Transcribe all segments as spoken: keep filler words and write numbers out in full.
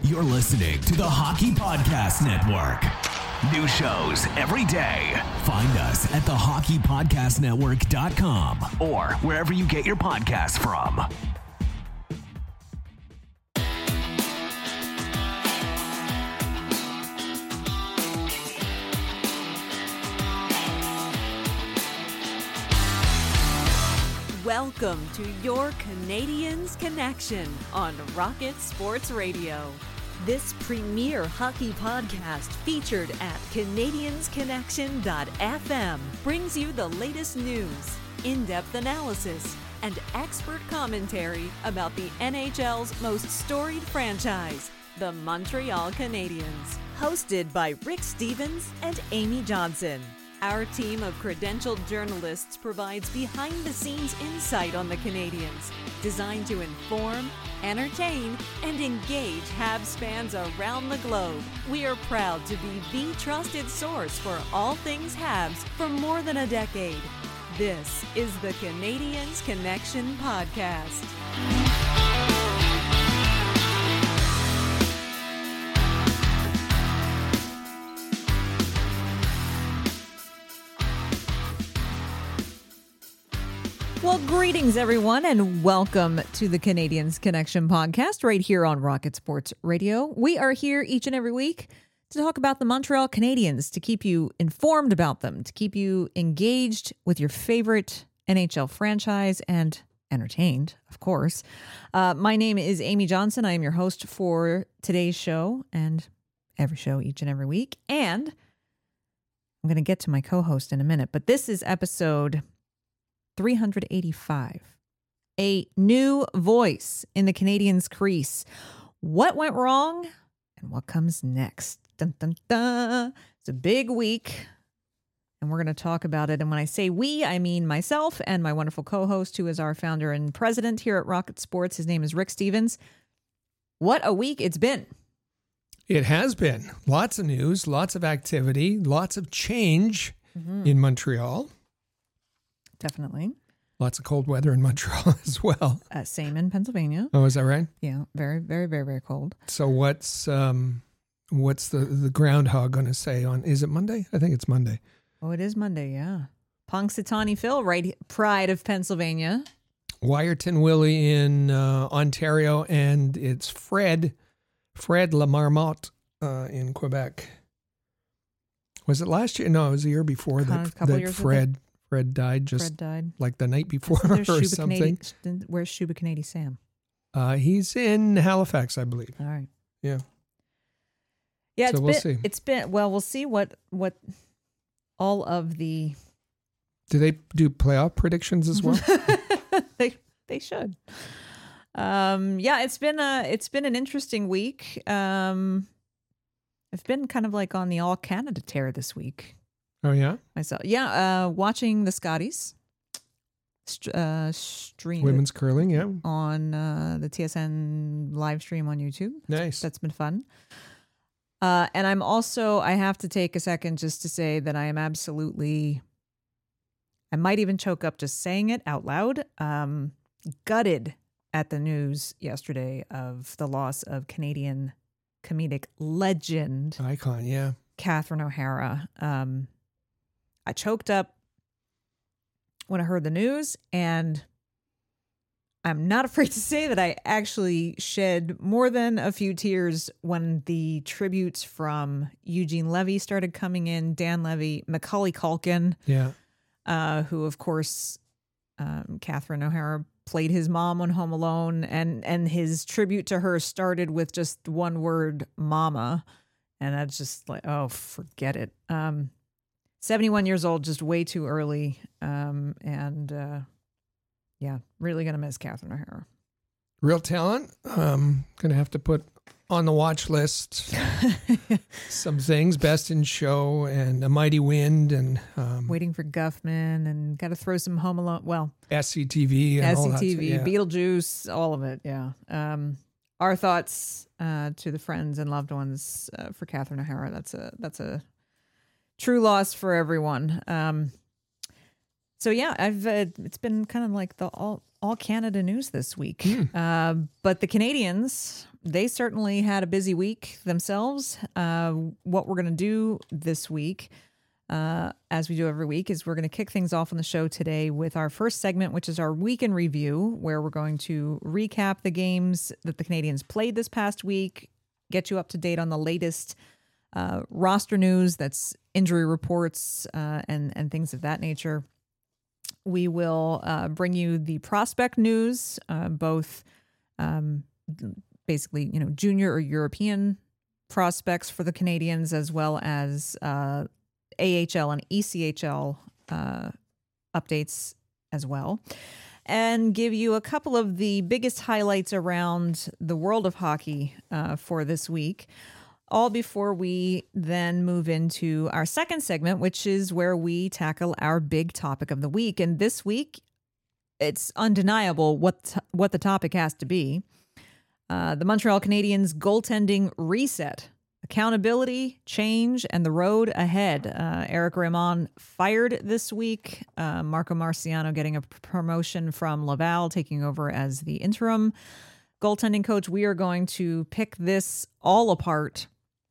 You're listening to the Hockey Podcast Network. New shows every day. Find us at the hockey podcast network dot com or wherever you get your podcasts from. Welcome to your Canadiens Connection on Rocket Sports Radio. This premier hockey podcast featured at Canadiens Connection dot f m brings you the latest news, in-depth analysis, and expert commentary about the N H L's most storied franchise, the Montreal Canadiens. Hosted by Rick Stevens and Amy Johnson. Our team of credentialed journalists provides behind-the-scenes insight on the Canadiens, designed to inform, entertain, and engage Habs fans around the globe. We are proud to be the trusted source for all things Habs for more than a decade. This is the Canadiens Connection Podcast. Well, greetings, everyone, and welcome to the Canadiens Connection podcast right here on Rocket Sports Radio. We are here each and every week to talk about the Montreal Canadiens, to keep you informed about them, to keep you engaged with your favorite N H L franchise and entertained, of course. Uh, my name is Amy Johnson. I am your host for today's show and every show each and every week. And I'm going to get to my co-host in a minute, but this is episode three hundred eighty-five. A new voice in the Canadiens crease. What went wrong and what comes next? Dun, dun, dun. It's a big week, and we're going to talk about it. And when I say we, I mean myself and my wonderful co-host, who is our founder and president here at Rocket Sports. His name is Rick Stevens. What a week it's been. It has been. Lots of news, lots of activity, lots of change mm-hmm. in Montreal. Definitely. Lots of cold weather in Montreal as well. Uh, same in Pennsylvania. Oh, is that right? Yeah, very, very, very, very cold. So what's um, what's the, the groundhog going to say on, is it Monday? I think it's Monday. Oh, it is Monday, yeah. Punxsutawney Phil, right? Pride of Pennsylvania. Wyerton Willie in uh, Ontario, and it's Fred, Fred Lamarmont uh, in Quebec. Was it last year? No, it was the year before that, that Fred... Fred died just Fred died. like the night before or Shuba something. Canadi- where's Shuba Canady Sam? Uh, he's in Halifax, I believe. All right. Yeah. Yeah, so it's we'll been, see. It's been, well, we'll see what, what all of the... Do they do playoff predictions as well? they they should. Um, yeah, it's been a, it's been an interesting week. Um, I've been kind of like on the All Canada tear this week. Oh, yeah? Myself. Yeah, uh, watching the Scotties st- uh, stream. Women's curling, yeah. On uh, the T S N live stream on YouTube. Nice. That's been fun. Uh, and I'm also, I have to take a second just to say that I am absolutely, I might even choke up just saying it out loud, um, gutted at the news yesterday of the loss of Canadian comedic legend. Icon, yeah. Catherine O'Hara. Um, I choked up when I heard the news, and I'm not afraid to say that I actually shed more than a few tears when the tributes from Eugene Levy started coming in, Dan Levy, Macaulay Culkin, yeah, uh, who, of course, um, Catherine O'Hara played his mom on Home Alone, and, and his tribute to her started with just one word, mama. And that's just like, oh, forget it. Um, seventy-one years old, just way too early. Um, and uh, yeah, really going to miss Catherine O'Hara. Real talent. Um, going to have to put on the watch list some things, Best in Show and A Mighty Wind and... Um, Waiting for Guffman and got to throw some Home Alone. Well, S C T V and S C T V, all that. S C T V, yeah. Beetlejuice, all of it, yeah. Um, our thoughts uh, to the friends and loved ones uh, for Catherine O'Hara. That's a that's a true loss for everyone. Um, so yeah, I've uh, it's been kind of like the all all Canada news this week. Mm. Uh, but the Canadiens, they certainly had a busy week themselves. Uh, what we're going to do this week, uh, as we do every week, is we're going to kick things off on the show today with our first segment, which is our week in review, where we're going to recap the games that the Canadiens played this past week, get you up to date on the latest uh, roster news, that's injury reports uh, and, and things of that nature. We will uh, bring you the prospect news, uh, both um, basically, you know, junior or European prospects for the Canadiens, as well as uh, A H L and E C H L uh, updates as well, and give you a couple of the biggest highlights around the world of hockey uh, for this week. All before we then move into our second segment, which is where we tackle our big topic of the week. And this week, it's undeniable what what the topic has to be. Uh, the Montreal Canadiens goaltending reset, accountability, change, and the road ahead. Uh, Eric Raymond fired this week. Uh, Marco Marciano getting a promotion from Laval, taking over as the interim goaltending coach. We are going to pick this all apart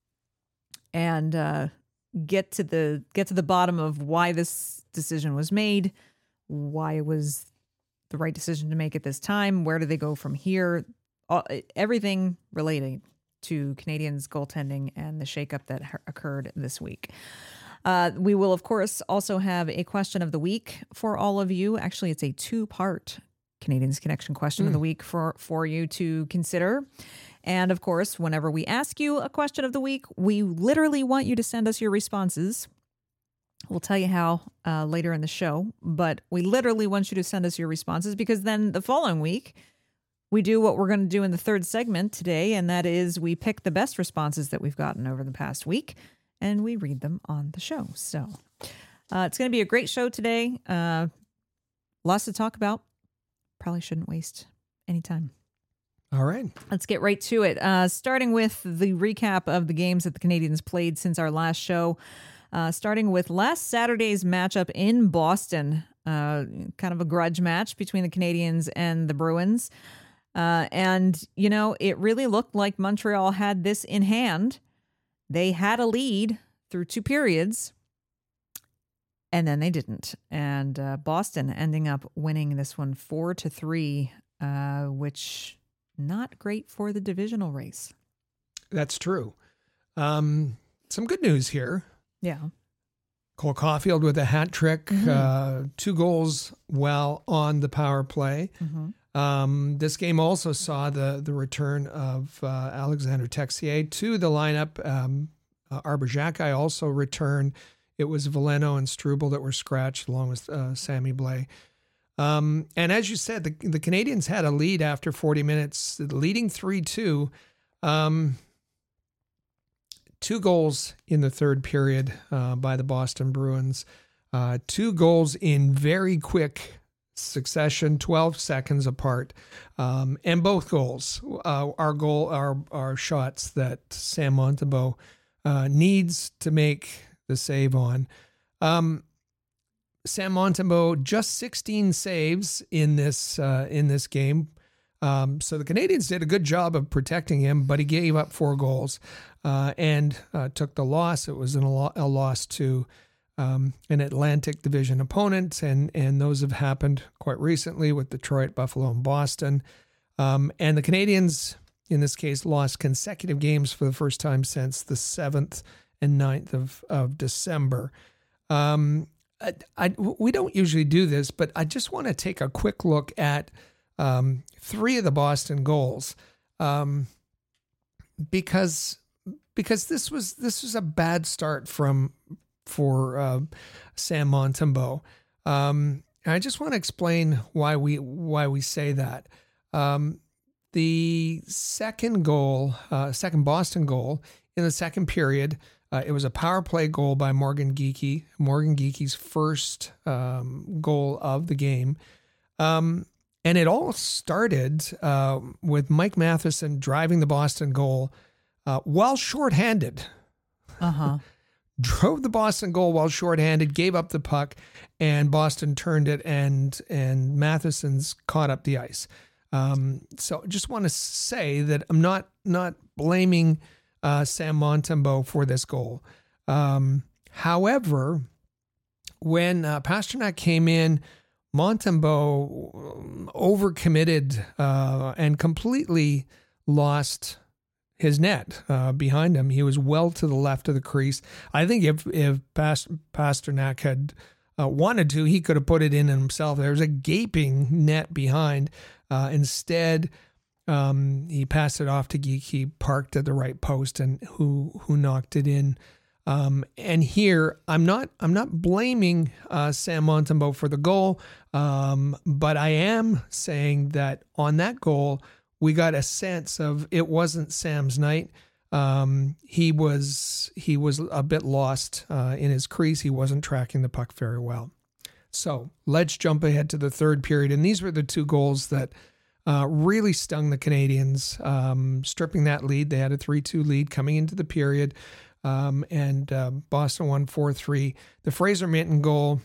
and uh, get to the get to the bottom of why this decision was made, why it was the right decision to make at this time, where do they go from here, all, everything relating to Canadiens goaltending and the shakeup that ha- occurred this week. Uh, we will, of course, also have a question of the week for all of you. Actually, it's a two-part Canadiens Connection question mm. of the week for, for you to consider. And of course, whenever we ask you a question of the week, we literally want you to send us your responses. We'll tell you how uh, later in the show, but we literally want you to send us your responses, because then the following week, we do what we're going to do in the third segment today, and that is we pick the best responses that we've gotten over the past week, and we read them on the show. So uh, it's going to be a great show today. Uh, lots to talk about. Probably shouldn't waste any time. All right. Let's get right to it. Uh, starting with the recap of the games that the Canadiens played since our last show. Uh, starting with last Saturday's matchup in Boston. Uh, kind of a grudge match between the Canadiens and the Bruins. Uh, and, you know, it really looked like Montreal had this in hand. They had a lead through two periods, and then they didn't. And uh, Boston ending up winning this one four to three, uh, which not great for the divisional race. That's true. Um, some good news here. Yeah. Cole Caulfield with a hat trick, mm-hmm. uh, two goals while on the power play. Mm-hmm. Um, this game also saw the the return of uh, Alexander Texier to the lineup. Um, uh, Arber Xhekaj also returned. It was Veleno and Struble that were scratched, along with uh, Sammy Blais. Um, and as you said, the, the Canadiens had a lead after forty minutes, leading three two. Um, two goals in the third period uh, by the Boston Bruins. Uh, two goals in very quick succession, twelve seconds apart. Um, and both goals uh, are goal are, are shots that Sam Montembeault uh, needs to make the save on. Um, Sam Montembeault just sixteen saves in this uh, in this game. Um, so the Canadiens did a good job of protecting him, but he gave up four goals uh, and uh, took the loss. It was an, a loss to um, an Atlantic Division opponent, and and those have happened quite recently with Detroit, Buffalo, and Boston. Um, and the Canadiens, in this case, lost consecutive games for the first time since the seventh and ninth of, of December. Um, I, I, we don't usually do this, but I just want to take a quick look at um, three of the Boston goals, um, because because this was this was a bad start from for uh, Sam Montembeault. Um, and I just want to explain why we why we say that. Um, the second goal, uh, second Boston goal in the second period. Uh, it was a power play goal by Morgan Geekie, Morgan Geekie's first um, goal of the game. Um, and it all started uh, with Mike Matheson driving the Boston goal uh, while shorthanded. Uh-huh. Drove the Boston goal while shorthanded, gave up the puck, and Boston turned it, and and Matheson's caught up the ice. Um, so just want to say that I'm not not blaming uh, Sam Montembeault for this goal. Um, however, when uh, Pastrnak came in, Montembeault overcommitted uh, and completely lost his net uh, behind him. He was well to the left of the crease. I think if if Past- Pastrnak had uh, wanted to, he could have put it in himself. There was a gaping net behind. Uh, instead, um, he passed it off to Geekie, parked at the right post, and who who knocked it in. Um, and here, I'm not I'm not blaming uh, Sam Montembeault for the goal, um, but I am saying that on that goal, we got a sense of it wasn't Sam's night. Um, he was he was a bit lost uh, in his crease. He wasn't tracking the puck very well. So let's jump ahead to the third period. And these were the two goals that uh, really stung the Canadians, um, stripping that lead. They had a three two lead coming into the period. Um, and uh, Boston won four three. The Fraser Minten goal,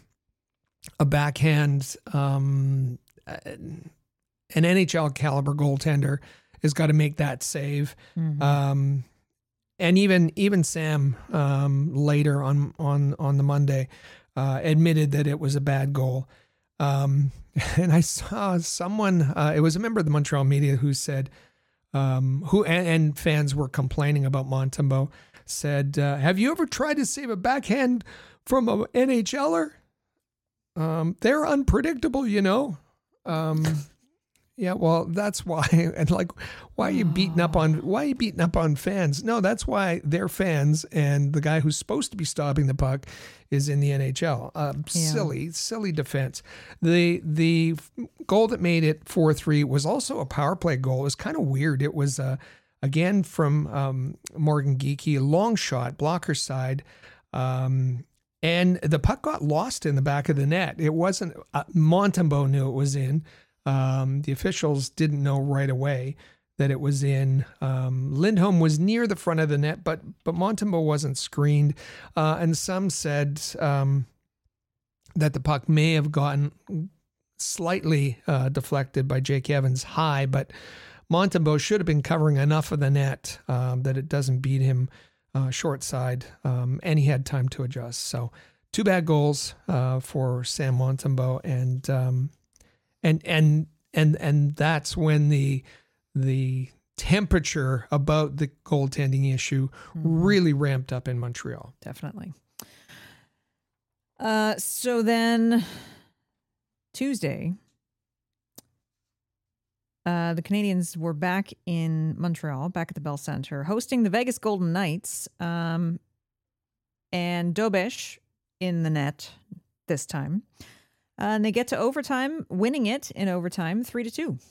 a backhand, um, an N H L caliber goaltender has got to make that save. Mm-hmm. Um, and even even Sam um, later on on on the Monday uh, admitted that it was a bad goal. Um, and I saw someone, uh, it was a member of the Montreal media who said, um, who and, and fans were complaining about Montembeault, said, uh, have you ever tried to save a backhand from an NHLer? Um, they're unpredictable, you know? Um, yeah, well, that's why. And like, why are you beating up on, why are you beating up on fans? No, that's why they're fans. And the guy who's supposed to be stopping the puck is in the N H L. Uh, yeah. Silly, silly defense. The, the goal that made it four three was also a power play goal. It was kind of weird. It was, uh, Again, from um, Morgan Geekie, a long shot, blocker side. Um, and the puck got lost in the back of the net. It wasn't, uh, Montembeault knew it was in. Um, the officials didn't know right away that it was in. Um, Lindholm was near the front of the net, but but Montembeault wasn't screened. Uh, and some said um, that the puck may have gotten slightly uh, deflected by Jake Evans high, but Montembeault should have been covering enough of the net um, that it doesn't beat him uh, short side, um, and he had time to adjust. So two bad goals uh, for Sam Montembeault, and um, and and and and that's when the the temperature about the goaltending issue mm-hmm. really ramped up in Montreal. Definitely. Uh, so then Tuesday. Uh, the Canadians were back in Montreal, back at the Bell Center, hosting the Vegas Golden Knights, um, and Dobish in the net this time. Uh, and they get to overtime, winning it in overtime, three to two.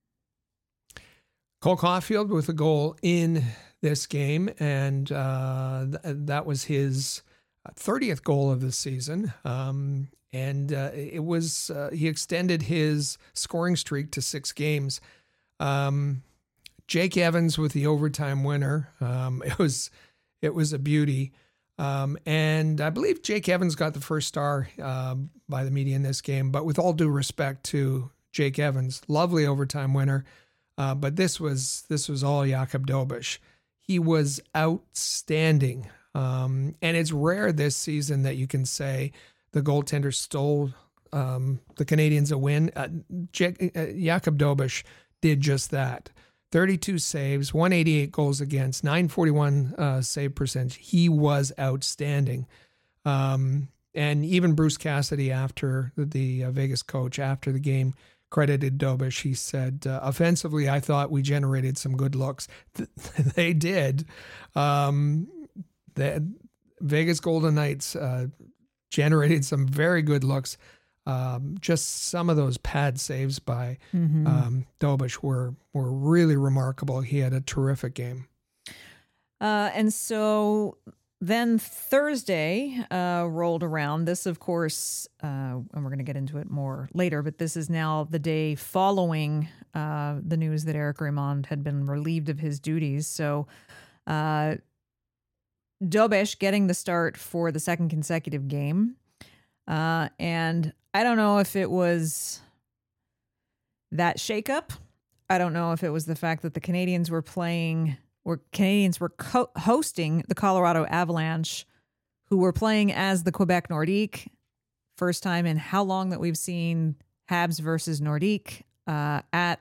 Cole Caulfield with a goal in this game, and uh, th- that was his thirtieth goal of the season. Um, And uh, it was uh, he extended his scoring streak to six games. Um, Jake Evans with the overtime winner. Um, it was it was a beauty, um, and I believe Jake Evans got the first star uh, by the media in this game. But with all due respect to Jake Evans, lovely overtime winner. Uh, but this was this was all Jakub Dobish. He was outstanding, um, and it's rare this season that you can say the goaltender stole um, the Canadians a win. Uh, J- uh, Jakub Dobish did just that. thirty-two saves, one eighty-eight goals against, nine forty-one uh, save percentage. He was outstanding. Um, and even Bruce Cassidy, after the, the uh, Vegas coach, after the game, credited Dobish. He said, uh, offensively, I thought we generated some good looks. They did. Um, the Vegas Golden Knights uh, generated some very good looks. Um, just some of those pad saves by mm-hmm. um, Dobish were were really remarkable. He had a terrific game. Uh, and so then Thursday uh, rolled around. This, of course, uh, and we're going to get into it more later, but this is now the day following uh, the news that Eric Raymond had been relieved of his duties. So uh, Dobish getting the start for the second consecutive game. Uh, and I don't know if it was that shakeup I don't know if it was the fact that the Canadians were playing, or Canadians were co- hosting the Colorado Avalanche, who were playing as the Quebec Nordique. First time in how long that we've seen Habs versus Nordique uh, at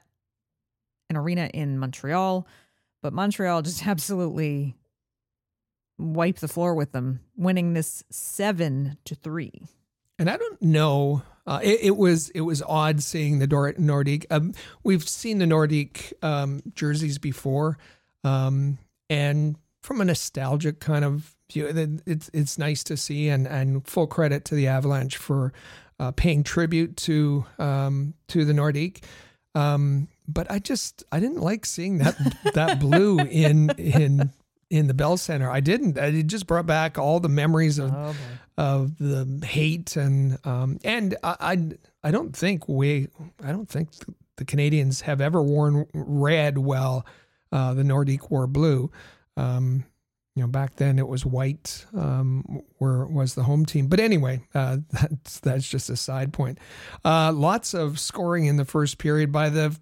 an arena in Montreal. But Montreal just absolutely wiped the floor with them, winning this seven to three. And I don't know. Uh, it, it was it was odd seeing the Dor- Nordique. Um, we've seen the Nordique um, jerseys before, um, and from a nostalgic kind of view, it's it's nice to see. And, and full credit to the Avalanche for uh, paying tribute to um, to the Nordique. Um, but I just I didn't like seeing that that blue in in. in the Bell Center. I didn't. It just brought back all the memories of Oh, of the hate and um and I, I I don't think we I don't think the Canadians have ever worn red while uh, the Nordique wore blue. Um, you know, back then it was white. Um, where was the home team? But anyway, uh, that's that's just a side point. Uh, lots of scoring in the first period. By the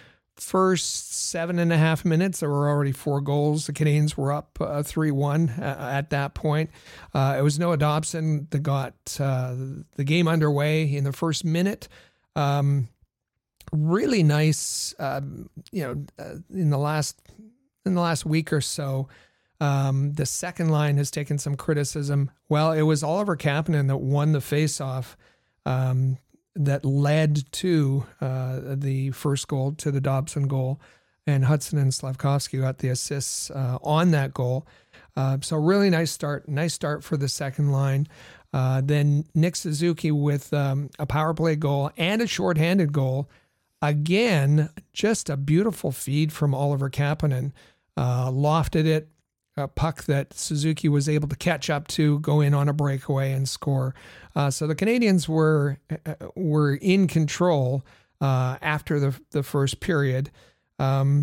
first seven and a half minutes, there were already four goals. The Canadians were up uh, three one uh, at that point. Uh, it was Noah Dobson that got uh, the game underway in the first minute. Um, really nice, uh, you know, uh, in the last in the last week or so. Um, the second line has taken some criticism. Well, it was Oliver Kapanen that won the faceoff. Um, that led to uh, the first goal, to the Dobson goal, and Hudson and Slavkovsky got the assists uh, on that goal. Uh, so really nice start, nice start for the second line. Uh, then Nick Suzuki with um, a power play goal and a shorthanded goal. Again, just a beautiful feed from Oliver Kapanen. Uh, lofted it, a puck that Suzuki was able to catch up to, go in on a breakaway and score. Uh, so the Canadians were uh, were in control uh, after the the first period. Um,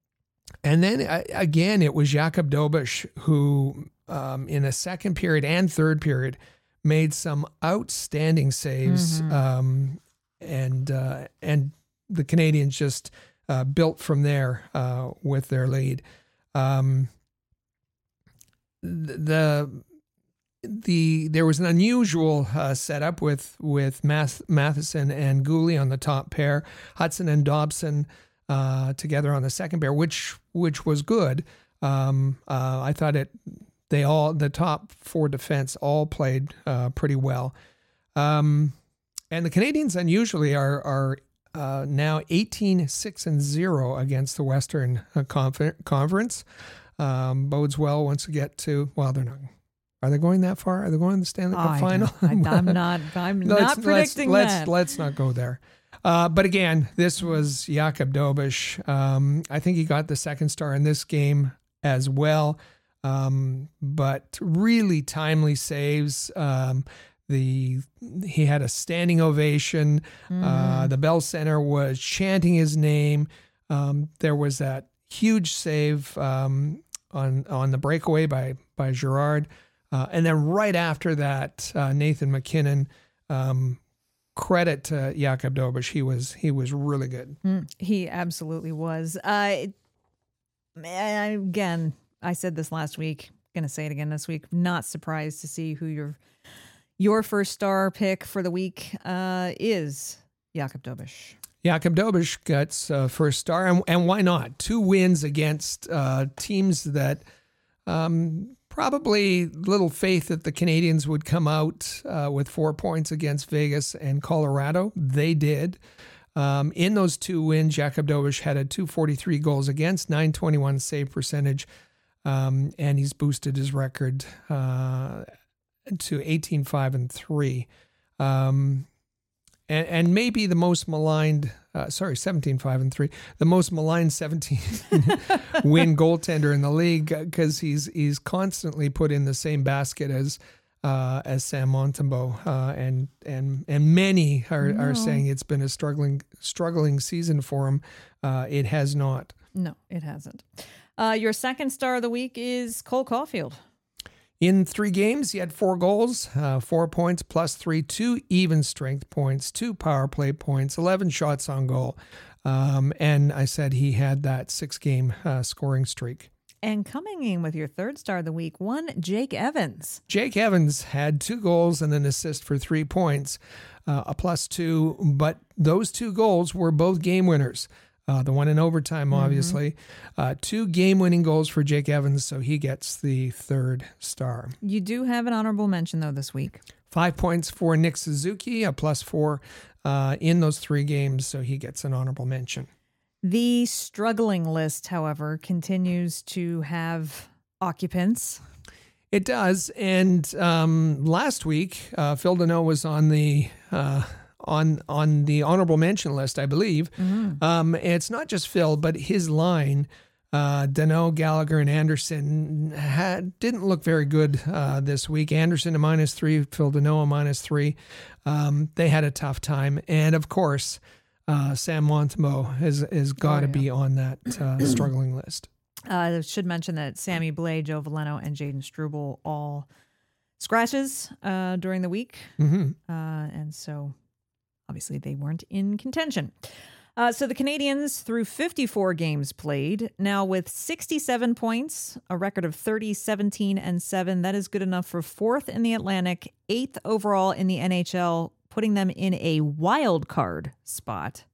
and then uh, again, it was Jakub Dobeš who, um, in the second period and third period, made some outstanding saves. Mm-hmm. Um, and uh, and the Canadians just uh, built from there uh, with their lead. Um, the the there was an unusual uh, setup with with Math, Matheson and Gooley on the top pair, Hudson and Dobson uh, together on the second pair, which which was good. Um, uh, I thought it they all the top four defense all played uh, pretty well, um, and the Canadians unusually are are uh, now eighteen six and zero against the Western uh, Confer- Conference. Um, bodes well once we get to, well, they're not, are they going that far? Are they going to the Stanley Cup I final? I, I'm not, I'm not predicting let's, that. Let's, let's not go there. Uh, but again, this was Jakub Dobeš. Um, I think he got the second star in this game as well. Um, but really timely saves. Um, the, he had a standing ovation. Mm. Uh, the Bell Center was chanting his name. Um, there was that huge save um, on on the breakaway by by Girard, uh, and then right after that, uh, Nathan MacKinnon. Um, credit to Jakub Dobeš, he was he was really good. Mm, he absolutely was. Uh, again, I said this last week. Going to say it again this week. Not surprised to see who your your first star pick for the week uh, is. Jakub Dobeš. Jakub Dobeš gets uh, first star, and, and why not? Two wins against uh, teams that um, probably little faith that the Canadians would come out uh, with four points against Vegas and Colorado. They did. Um, in those two wins, Jakub Dobeš had a two forty-three goals against, nine twenty-one save percentage, um, and he's boosted his record uh, to eighteen five and three. Um, And, and maybe the most maligned, uh, sorry, seventeen five and three, the most maligned seventeen win goaltender in the league, because he's he's constantly put in the same basket as uh, as Sam Montembeault, uh, and and and many are, no. are saying it's been a struggling struggling season for him. Uh, it has not. No, it hasn't. Uh, your second star of the week is Cole Caulfield. In three games, he had four goals, uh, four points plus three, two even strength points, two power play points, eleven shots on goal. Um, and I said he had that six-game uh, scoring streak. And coming in with your third star of the week, one Jake Evans. Jake Evans had two goals and an assist for three points, uh, a plus two, but those two goals were both game winners. Uh, the one in overtime, obviously. Mm-hmm. Uh, two game-winning goals for Jake Evans, so he gets the third star. You do have an honorable mention, though, this week. Five points for Nick Suzuki, a plus four uh, in those three games, so he gets an honorable mention. The struggling list, however, continues to have occupants. It does, and um, last week, uh, Phil Deneau was on the uh, on on the honorable mention list, I believe. Mm-hmm. Um, it's not just Phil, but his line, uh, Deneau, Gallagher, and Anderson, had, didn't look very good uh, this week. Anderson a minus three, Phil Deneau a minus three. Um, they had a tough time, and of course, Uh, Sam Montembeault has, has got to oh, yeah. be on that uh, struggling list. Uh, I should mention that Sammy Blais, Joe Veleno, and Jaden Struble all scratches uh, during the week. Mm-hmm. Uh, and so, obviously, they weren't in contention. Uh, so the Canadians, through fifty-four games played, now with sixty-seven points, a record of thirty, seventeen, and seven. That is good enough for fourth in the Atlantic, eighth overall in the N H L, putting them in a wild card spot.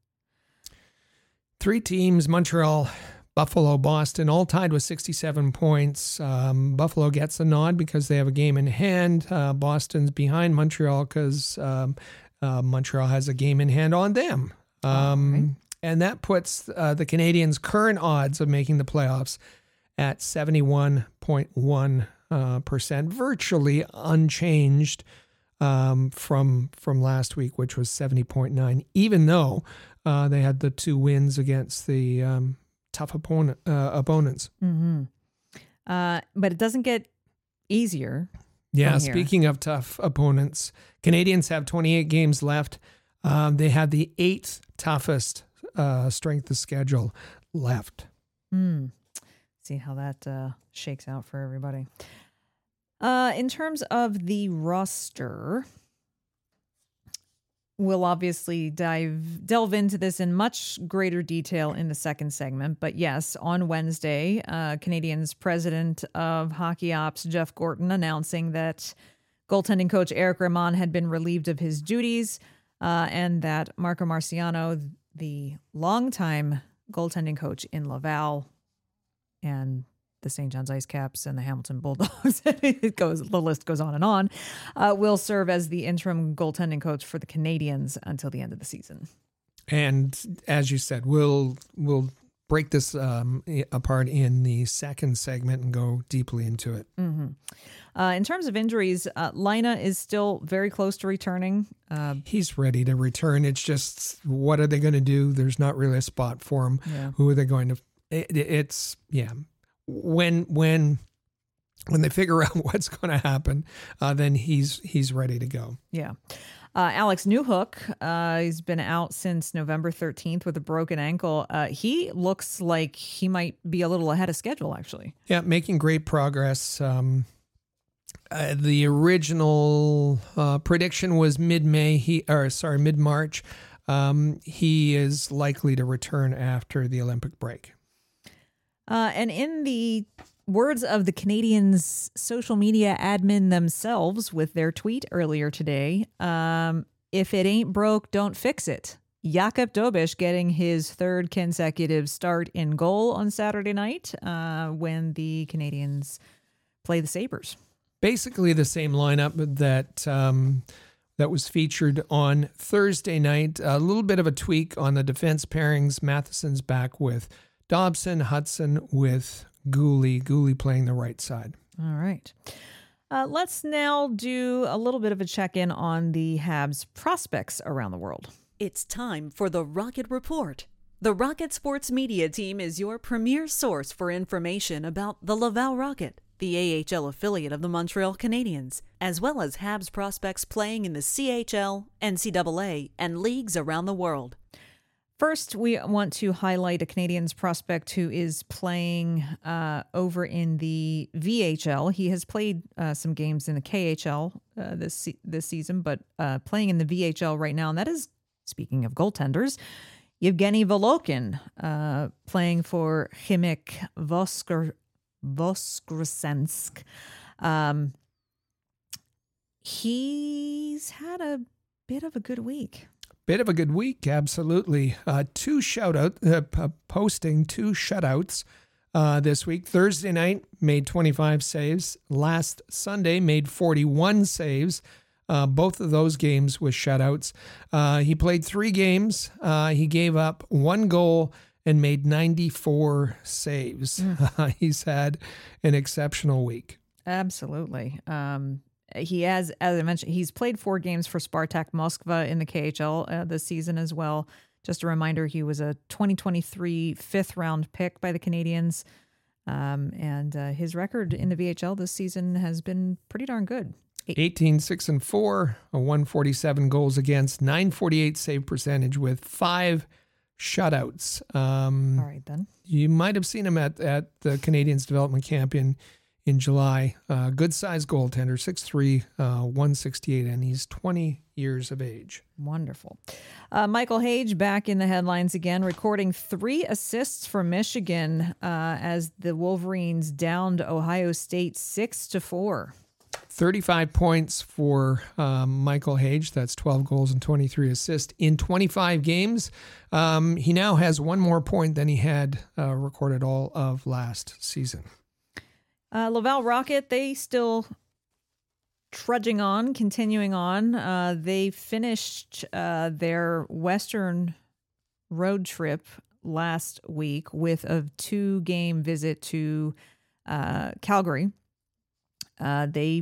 Three teams, Montreal, Buffalo, Boston, all tied with sixty-seven points. Um, Buffalo gets a nod because they have a game in hand. Uh, Boston's behind Montreal because um, uh, Montreal has a game in hand on them. Um, right. And that puts uh, the Canadiens' current odds of making the playoffs at seventy-one point one uh, percent, virtually unchanged Um, from from last week, which was seventy point nine, even though uh, they had the two wins against the um, tough opponent uh, opponents. Mm-hmm. Uh, but it doesn't get easier. Yeah, speaking of tough opponents, Canadians have twenty-eight games left. Um, they have the eighth toughest uh, strength of schedule left. Mm. See how that uh, shakes out for everybody. Uh, in terms of the roster, we'll obviously dive delve into this in much greater detail in the second segment. But yes, on Wednesday, uh, Canadians president of Hockey Ops, Jeff Gorton, announcing that goaltending coach Eric Raymond had been relieved of his duties uh, and that Marco Marciano, the longtime goaltending coach in Laval and the Saint John's Ice Caps and the Hamilton Bulldogs, it goes, the list goes on and on, uh, will serve as the interim goaltending coach for the Canadians until the end of the season. And as you said, we'll we'll break this um, apart in the second segment and go deeply into it. Mm-hmm. Uh, in terms of injuries, uh, Lina is still very close to returning. Uh, He's ready to return. It's just, what are they going to do? There's not really a spot for him. Yeah. Who are they going to? It, it's yeah. When when when they figure out what's going to happen, uh, then he's he's ready to go. Yeah. Uh, Alex Newhook, uh, he's been out since November thirteenth with a broken ankle. Uh, he looks like he might be a little ahead of schedule, actually. Yeah, making great progress. Um, uh, the original uh, prediction was mid-May. He or sorry, mid-March. Um, he is likely to return after the Olympic break. Uh, and in the words of the Canadians' social media admin themselves with their tweet earlier today, um, if it ain't broke, don't fix it. Jakub Dobeš getting his third consecutive start in goal on Saturday night uh, when the Canadians play the Sabres. Basically the same lineup that um, that was featured on Thursday night. A little bit of a tweak on the defense pairings. Matheson's back with Dobson, Hudson with Gooley, Gooley playing the right side. All right. Uh, let's now do a little bit of a check-in on the Habs prospects around the world. It's time for the Rocket Report. The Rocket Sports Media Team is your premier source for information about the Laval Rocket, the A H L affiliate of the Montreal Canadiens, as well as Habs prospects playing in the C H L, N C double A, and leagues around the world. First, we want to highlight a Canadiens prospect who is playing uh, over in the V H L. He has played uh, some games in the K H L uh, this se- this season, but uh, playing in the V H L right now. And that is, speaking of goaltenders, Yevgeny Volokhin, uh, playing for Chimik Voskr- Voskresensk. Um, he's had a bit of a good week. Bit of a good week, absolutely. Uh, two shout-out, uh, p- posting two shutouts uh, this week. Thursday night, made twenty-five saves. Last Sunday, made forty-one saves. Uh, both of those games with shutouts. Uh, he played three games. Uh, he gave up one goal and made ninety-four saves. Mm. He's had an exceptional week. Absolutely. Um, he has, as I mentioned, he's played four games for Spartak Moskva in the K H L uh, this season as well. Just a reminder, he was a twenty twenty-three fifth round pick by the Canadiens. Um, and uh, his record in the V H L this season has been pretty darn good. eighteen, six, and four, a one forty-seven goals against, nine forty-eight save percentage with five shutouts. Um, All right, then. You might have seen him at, at the Canadiens development camp in, in July. Uh, good size goaltender, six three, uh, one sixty-eight, and he's twenty years of age. Wonderful. Uh, Michael Hage back in the headlines again, recording three assists for Michigan uh, as the Wolverines downed Ohio State six to four. thirty-five points for um, Michael Hage. That's twelve goals and twenty-three assists in twenty-five games. Um, he now has one more point than he had uh, recorded all of last season. Uh, Laval Rocket, they still trudging on, continuing on. Uh, they finished uh, their Western road trip last week with a two-game visit to uh, Calgary. Uh, they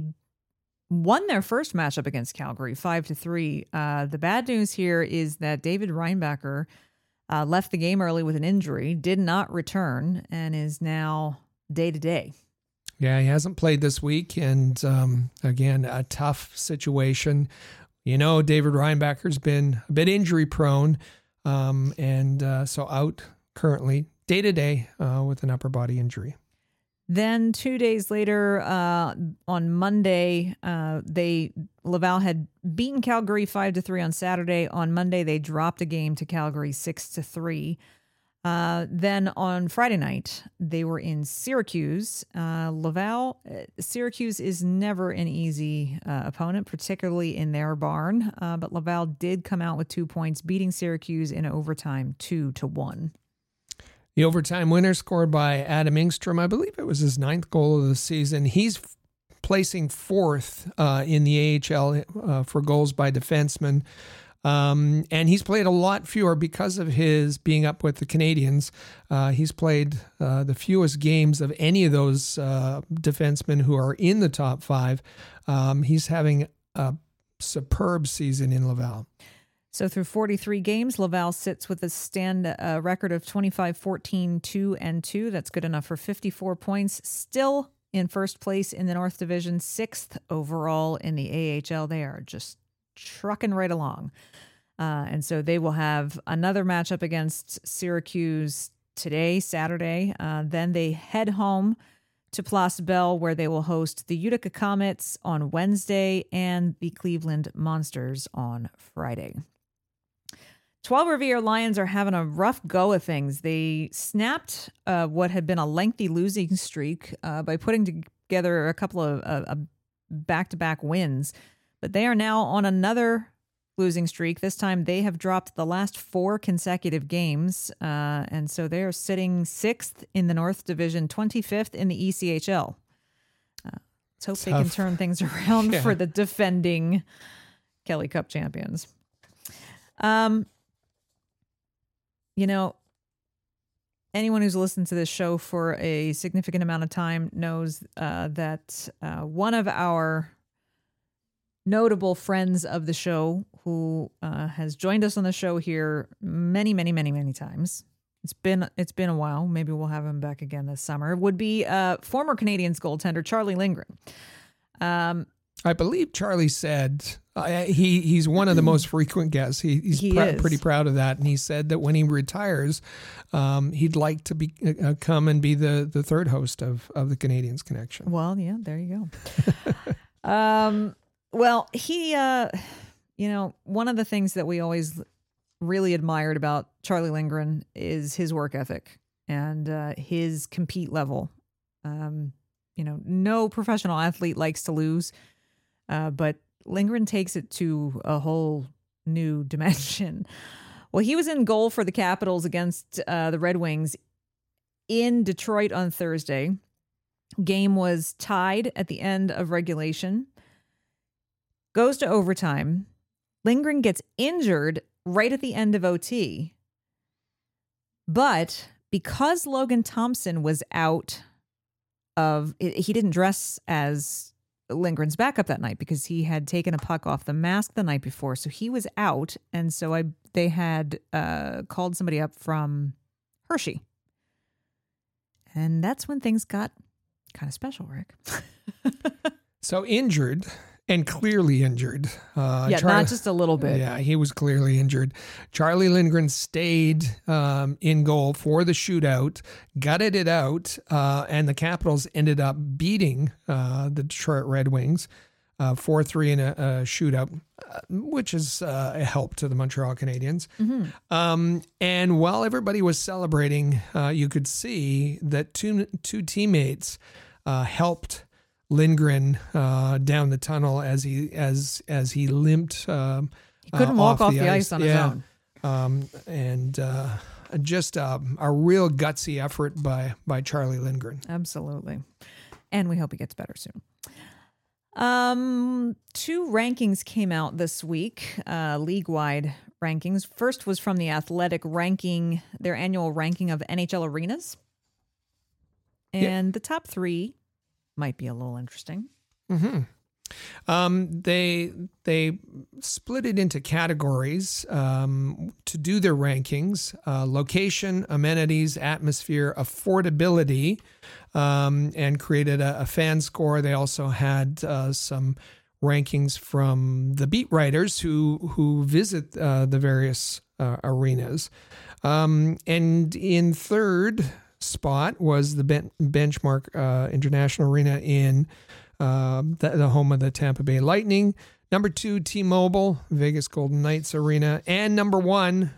won their first matchup against Calgary, five to three. Uh, the bad news here is that David Reinbacher uh, left the game early with an injury, did not return, and is now day to day. Yeah, he hasn't played this week, and um, again, a tough situation. You know, David Reinbacher's been a bit injury prone, um, and uh, so out currently day to day uh, with an upper body injury. Then two days later, uh, on Monday, uh, they Laval had beaten Calgary five to three on Saturday. On Monday, they dropped a game to Calgary six to three. Uh, then on Friday night, they were in Syracuse. Uh, Laval, Syracuse is never an easy uh, opponent, particularly in their barn. Uh, but Laval did come out with two points, beating Syracuse in overtime, two to one. The overtime winner scored by Adam Engstrom. I believe it was his ninth goal of the season. He's f- placing fourth uh, in the A H L uh, for goals by defensemen. Um, and he's played a lot fewer because of his being up with the Canadiens. Uh, he's played uh, the fewest games of any of those uh, defensemen who are in the top five. Um, he's having a superb season in Laval. So through forty-three games, Laval sits with a stand uh, record of twenty-five, fourteen, two, and two. That's good enough for fifty-four points. Still in first place in the North Division, sixth overall in the A H L. They are just trucking right along. Uh, and so they will have another matchup against Syracuse today, Saturday. Uh, then they head home to Place Bell, where they will host the Utica Comets on Wednesday and the Cleveland Monsters on Friday. twelve Riviere Lions are having a rough go of things. They snapped uh, what had been a lengthy losing streak uh, by putting together a couple of uh, back-to-back wins. But they are now on another losing streak. This time they have dropped the last four consecutive games. Uh, and so they are sitting sixth in the North Division, twenty-fifth in the E C H L. Uh, let's hope Tough. they can turn things around yeah. for the defending Kelly Cup champions. Um, you know, anyone who's listened to this show for a significant amount of time knows uh, that uh, one of our notable friends of the show who uh, has joined us on the show here many, many, many, many times. It's been it's been a while. Maybe we'll have him back again this summer. Would be uh, former Canadiens goaltender Charlie Lindgren. Um, I believe Charlie said uh, he he's one of the most frequent guests. He, he's he pr- pretty proud of that, and he said that when he retires, um, he'd like to be uh, come and be the the third host of of the Canadiens Connection. Well, yeah, there you go. um. Well, he, uh, you know, one of the things that we always really admired about Charlie Lindgren is his work ethic and uh, his compete level. Um, you know, no professional athlete likes to lose, uh, but Lindgren takes it to a whole new dimension. Well, he was in goal for the Capitals against uh, the Red Wings in Detroit on Thursday. Game was tied at the end of regulation. Goes to overtime. Lindgren gets injured right at the end of O T. But because Logan Thompson was out of, he didn't dress as Lindgren's backup that night because he had taken a puck off the mask the night before. So he was out. And so I they had uh, called somebody up from Hershey. And that's when things got kind of special, Rick. So injured and clearly injured. Uh, yeah, Charlie, not just a little bit. Yeah, he was clearly injured. Charlie Lindgren stayed um, in goal for the shootout, gutted it out, uh, and the Capitals ended up beating uh, the Detroit Red Wings uh, four three in a, a shootout, uh, which is uh, a help to the Montreal Canadiens. Mm-hmm. Um, and while everybody was celebrating, uh, you could see that two two teammates uh, helped Lindgren uh, down the tunnel as he as as he limped. Um, he couldn't uh, walk off, off the, the ice, ice on yeah. his own. Um, and uh, just uh, a real gutsy effort by by Charlie Lindgren. Absolutely, and we hope he gets better soon. Um, two rankings came out this week, uh, league-wide rankings. First was from The Athletic, ranking their annual ranking of N H L arenas, and yeah. the top three might be a little interesting. Mm-hmm. Um, they they split it into categories um, to do their rankings: uh, location, amenities, atmosphere, affordability, um, and created a, a fan score. They also had uh, some rankings from the beat writers who who visit uh, the various uh, arenas. Um, and in third spot was the ben- Benchmark uh, International Arena in uh, the, the home of the Tampa Bay Lightning. Number two, T-Mobile, Vegas Golden Knights Arena. And number one,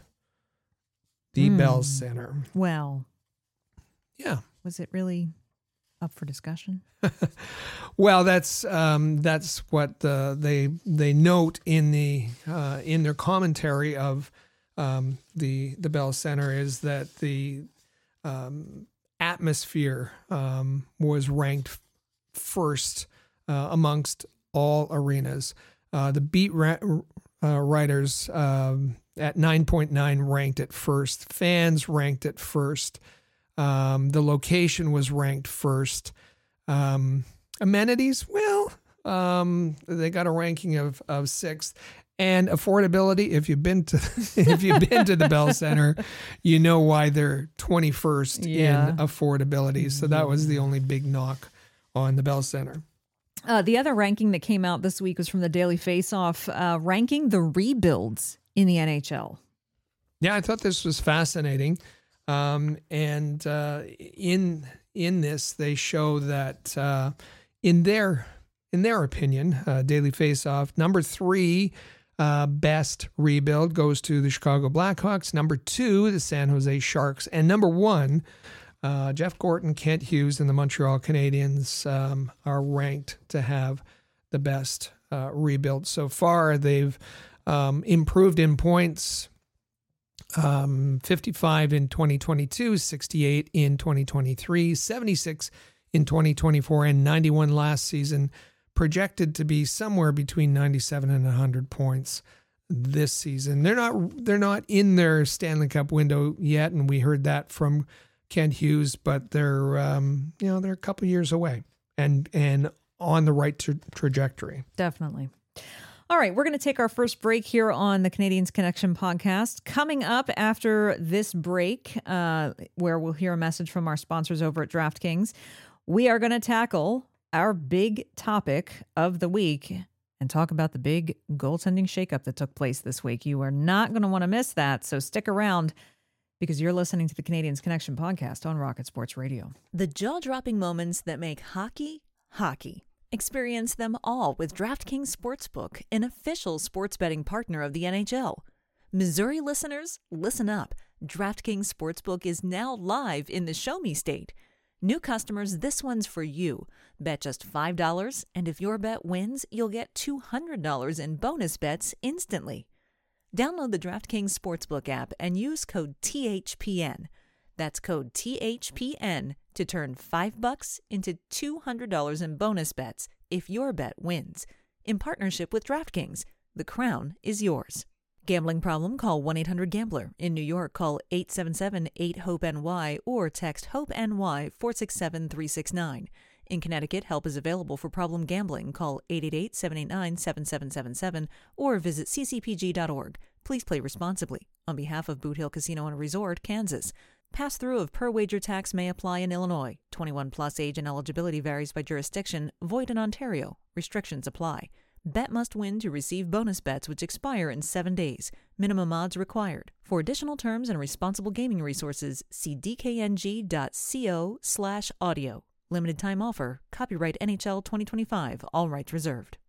the mm. Bell Center. Well, yeah. Was it really up for discussion? Well, that's um, that's what uh, they they note in the uh, in their commentary of um, the the Bell Center is that the um, atmosphere um, was ranked first uh, amongst all arenas. Uh, the beat ra- uh, writers um, at nine point nine ranked it first. Fans ranked it first. Um, the location was ranked first. Um, amenities, well, um, they got a ranking of, of sixth. And affordability, if you've been to if you've been to the Bell Center, you know why they're twenty-first yeah. in affordability. So that was the only big knock on the Bell Center. Uh, the other ranking that came out this week was from the Daily Face-Off, uh, ranking the rebuilds in the N H L. Yeah, I thought this was fascinating. Um, and uh, in in this, they show that uh, in their in their opinion, uh, Daily Face-Off, number three uh, best rebuild goes to the Chicago Blackhawks. Number two, the San Jose Sharks, and number one, uh, Jeff Gorton, Kent Hughes, and the Montreal Canadiens um, are ranked to have the best uh, rebuild so far. They've um, improved in points. Um, fifty-five in twenty twenty-two, sixty-eight in twenty twenty-three, seventy-six in twenty twenty-four, and ninety-one last season, projected to be somewhere between ninety-seven and one hundred points this season. They're not they're not in their Stanley Cup window yet, and we heard that from Kent Hughes, but they're um, you know, they're a couple years away and and on the right tra- trajectory. Definitely. All right, we're going to take our first break here on the Canadiens Connection podcast. Coming up after this break, uh, where we'll hear a message from our sponsors over at DraftKings, we are going to tackle our big topic of the week and talk about the big goaltending shakeup that took place this week. You are not going to want to miss that, so stick around because you're listening to the Canadiens Connection podcast on Rocket Sports Radio. The jaw-dropping moments that make hockey, hockey. Experience them all with DraftKings Sportsbook, an official sports betting partner of the N H L. Missouri listeners, listen up. DraftKings Sportsbook is now live in the Show Me State. New customers, this one's for you. Bet just five dollars, and if your bet wins, you'll get two hundred dollars in bonus bets instantly. Download the DraftKings Sportsbook app and use code T H P N. That's code T H P N to turn five bucks into two hundred dollars in bonus bets if your bet wins. In partnership with DraftKings, the crown is yours. Gambling problem? Call one eight hundred gambler. In New York, call eight seven seven eight hope N Y or text HOPE-NY four six seven three six nine. In Connecticut, help is available for problem gambling. Call eight eight eight, seven eight nine, seven seven seven seven or visit c c p g dot org. Please play responsibly. On behalf of Boot Hill Casino and Resort, Kansas. Pass-through of per-wager tax may apply in Illinois. twenty-one plus age and eligibility varies by jurisdiction. Void in Ontario. Restrictions apply. Bet must win to receive bonus bets which expire in seven days. Minimum odds required. For additional terms and responsible gaming resources, see d k n g dot co slash audio. Limited time offer. Copyright N H L twenty twenty-five. All rights reserved.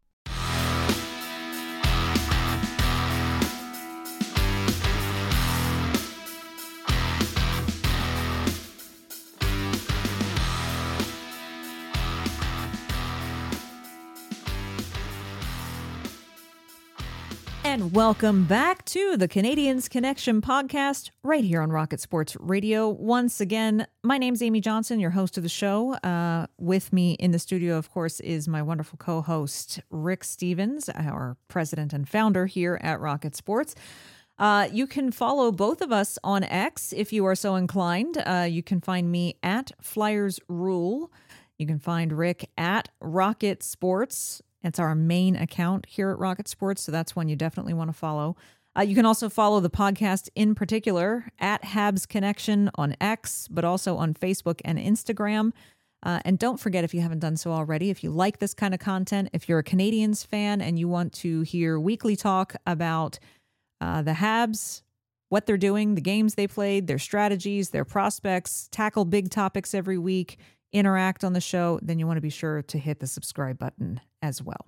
And welcome back to the Canadians Connection podcast right here on Rocket Sports Radio. Once again, my name's Amy Johnson, your host of the show. Uh, with me in the studio, of course, is my wonderful co-host, Rick Stevens, our president and founder here at Rocket Sports. Uh, you can follow both of us on X if you are so inclined. Uh, you can find me at Flyers Rule. You can find Rick at Rocket Sports. It's our main account here at Rocket Sports, so that's one you definitely want to follow. Uh, you can also follow the podcast in particular at Habs Connection on X, but also on Facebook and Instagram. Uh, and don't forget, if you haven't done so already, if you like this kind of content, if you're a Canadians fan and you want to hear weekly talk about uh, the Habs, what they're doing, the games they played, their strategies, their prospects, tackle big topics every week, interact on the show, then you want to be sure to hit the subscribe button as well.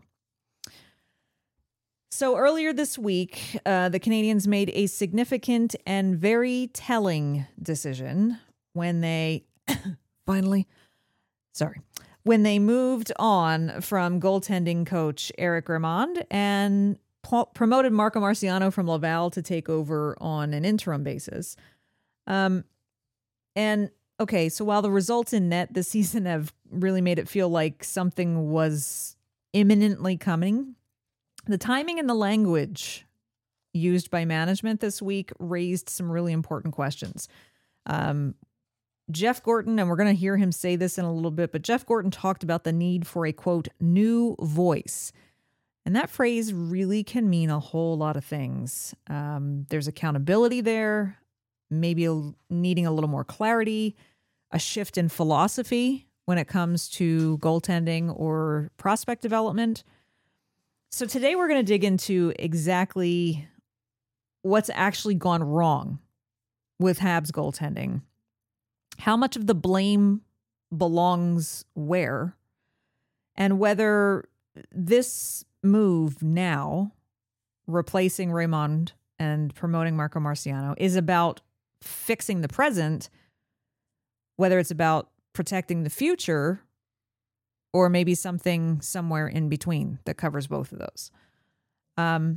So earlier this week, uh, the Canadians made a significant and very telling decision when they finally, sorry, when they moved on from goaltending coach Eric Raymond and po- promoted Marco Marciano from Laval to take over on an interim basis. Um, and Okay, so while the results in net this season have really made it feel like something was imminently coming, the timing and the language used by management this week raised some really important questions. Um, Jeff Gorton, and we're going to hear him say this in a little bit, but Jeff Gorton talked about the need for a, quote, new voice. And that phrase really can mean a whole lot of things. Um, there's accountability there, maybe a, needing a little more clarity, a shift in philosophy when it comes to goaltending or prospect development. So today we're going to dig into exactly what's actually gone wrong with Habs goaltending, how much of the blame belongs where, and whether this move now, replacing Raymond and promoting Marco Marciano, is about fixing the present, whether it's about protecting the future, or maybe something somewhere in between that covers both of those. Um.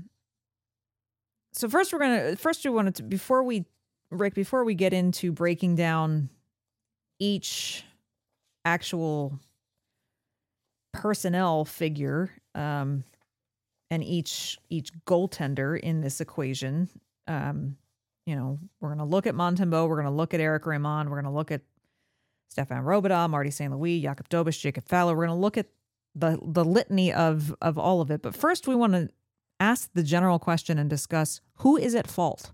So first, we're gonna first we wanted to before we, Rick, before we get into breaking down each actual personnel figure, um, and each each goaltender in this equation, um, you know, we're gonna look at Montembeault, we're gonna look at Eric Raymond, we're gonna look at Stefan Robidas, Marty Saint Louis, Jakob Dobeš, Jacob Fowler. We're going to look at the the litany of of all of it. But first, we want to ask the general question and discuss who is at fault.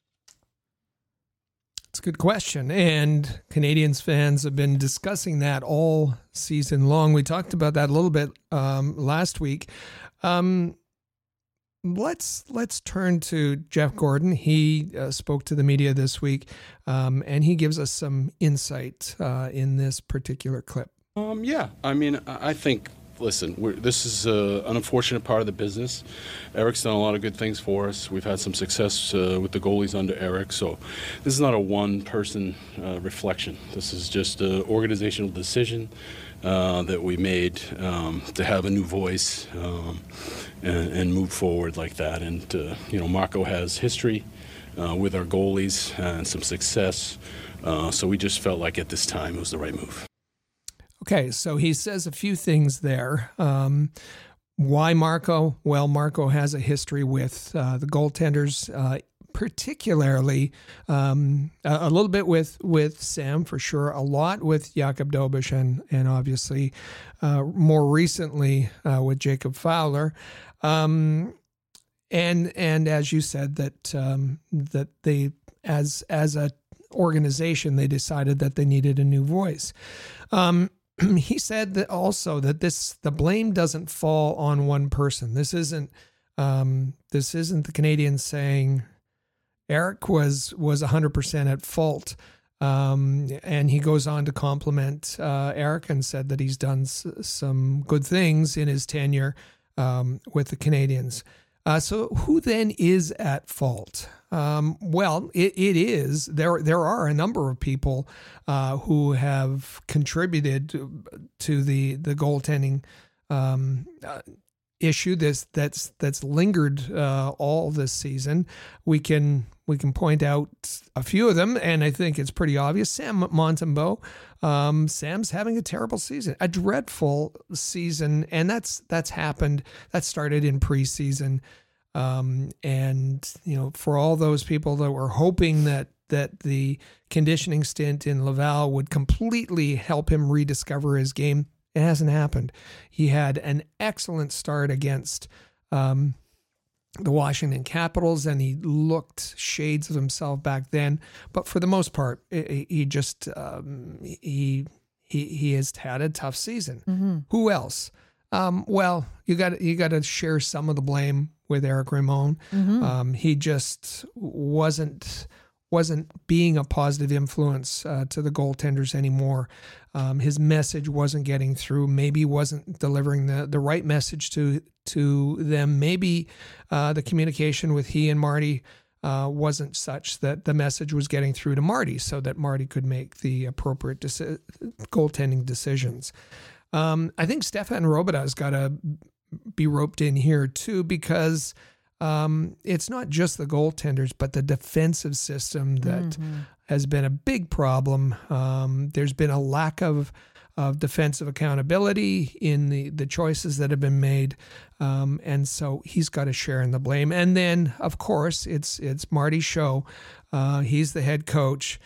It's a good question. And Canadians fans have been discussing that all season long. We talked about that a little bit um, last week. Um, let's let's turn to Jeff Gorton. He uh, spoke to the media this week, um, and he gives us some insight uh, in this particular clip. Um, yeah, I mean, I think listen, we're, this is uh, an unfortunate part of the business. Eric's done a lot of good things for us. We've had some success uh, with the goalies under Eric. So this is not a one-person uh, reflection. This is just an organizational decision uh, that we made um, to have a new voice um, and, and move forward like that. And, uh, you know, Marco has history uh, with our goalies and some success. Uh, so we just felt like at this time it was the right move. Okay, so he says a few things there. Um, why Marco? Well, Marco has a history with uh, the goaltenders, uh, particularly um, a, a little bit with, with Sam, for sure, a lot with Jakub Dobeš, and, and obviously uh, more recently uh, with Jacob Fowler. Um, and and as you said, that um, that they, as as a organization, they decided that they needed a new voice. Um, He said that also that this the blame doesn't fall on one person. This isn't um, this isn't the Canadiens saying Eric was was one hundred percent at fault. Um, and he goes on to compliment uh, Eric and said that he's done s- some good things in his tenure um, with the Canadiens. Uh, so who then is at fault? Um, well, it, it is. There There are a number of people uh, who have contributed to, to the the goaltending um, uh, issue that's that's that's lingered uh, all this season. We can we can point out a few of them, and I think it's pretty obvious. Sam Montembeault. Um, Sam's having a terrible season, a dreadful season, and that's that's happened. That started in preseason. Um, and, you know, for all those people that were hoping that that the conditioning stint in Laval would completely help him rediscover his game, it hasn't happened. He had an excellent start against um, the Washington Capitals, and he looked shades of himself back then. But for the most part, he just um, he he he has had a tough season. Mm-hmm. Who else? Um, well, you got you got to share some of the blame with Eric Raymond. Mm-hmm. Um, he just wasn't wasn't being a positive influence uh, to the goaltenders anymore. Um, his message wasn't getting through. Maybe he wasn't delivering the, the right message to to them. Maybe uh, the communication with he and Marty uh, wasn't such that the message was getting through to Marty, so that Marty could make the appropriate deci- goaltending decisions. Um, I think Stefan Robida's got to be roped in here too, because um, it's not just the goaltenders, but the defensive system that mm-hmm. has been a big problem. Um, there's been a lack of of defensive accountability in the, the choices that have been made, um, and so he's got to share in the blame. And then, of course, it's it's Marty's show. Uh, he's the head coach.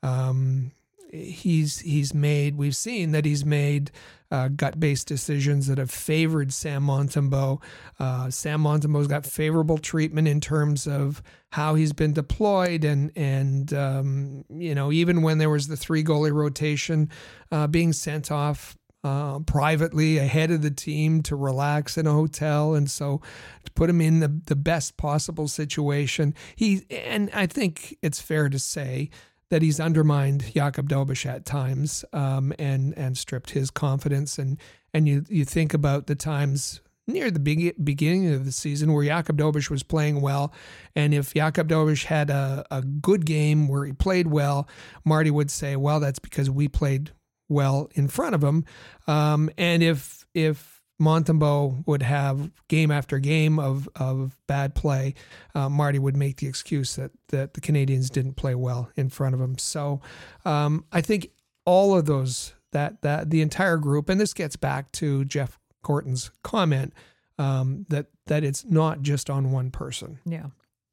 Um, he's he's made. We've seen that he's made. Uh, gut-based decisions that have favored Sam Montembeault. Uh, Sam Montembeault's got favorable treatment in terms of how he's been deployed, and and um, you know, even when there was the three goalie rotation, uh, being sent off uh, privately ahead of the team to relax in a hotel, and so to put him in the the best possible situation. He and I think it's fair to say that he's undermined Jakub Dobeš at times, um, and and stripped his confidence. And and you you think about the times near the be- beginning of the season where Jakub Dobeš was playing well, and if Jakub Dobeš had a, a good game where he played well, Marty would say, well, that's because we played well in front of him. Um, and if if Montembeault would have game after game of, of bad play, uh, Marty would make the excuse that, that the Canadiens didn't play well in front of him. So um, I think all of those, that that the entire group, and this gets back to Jeff Gorton's comment, um, that that it's not just on one person. Yeah.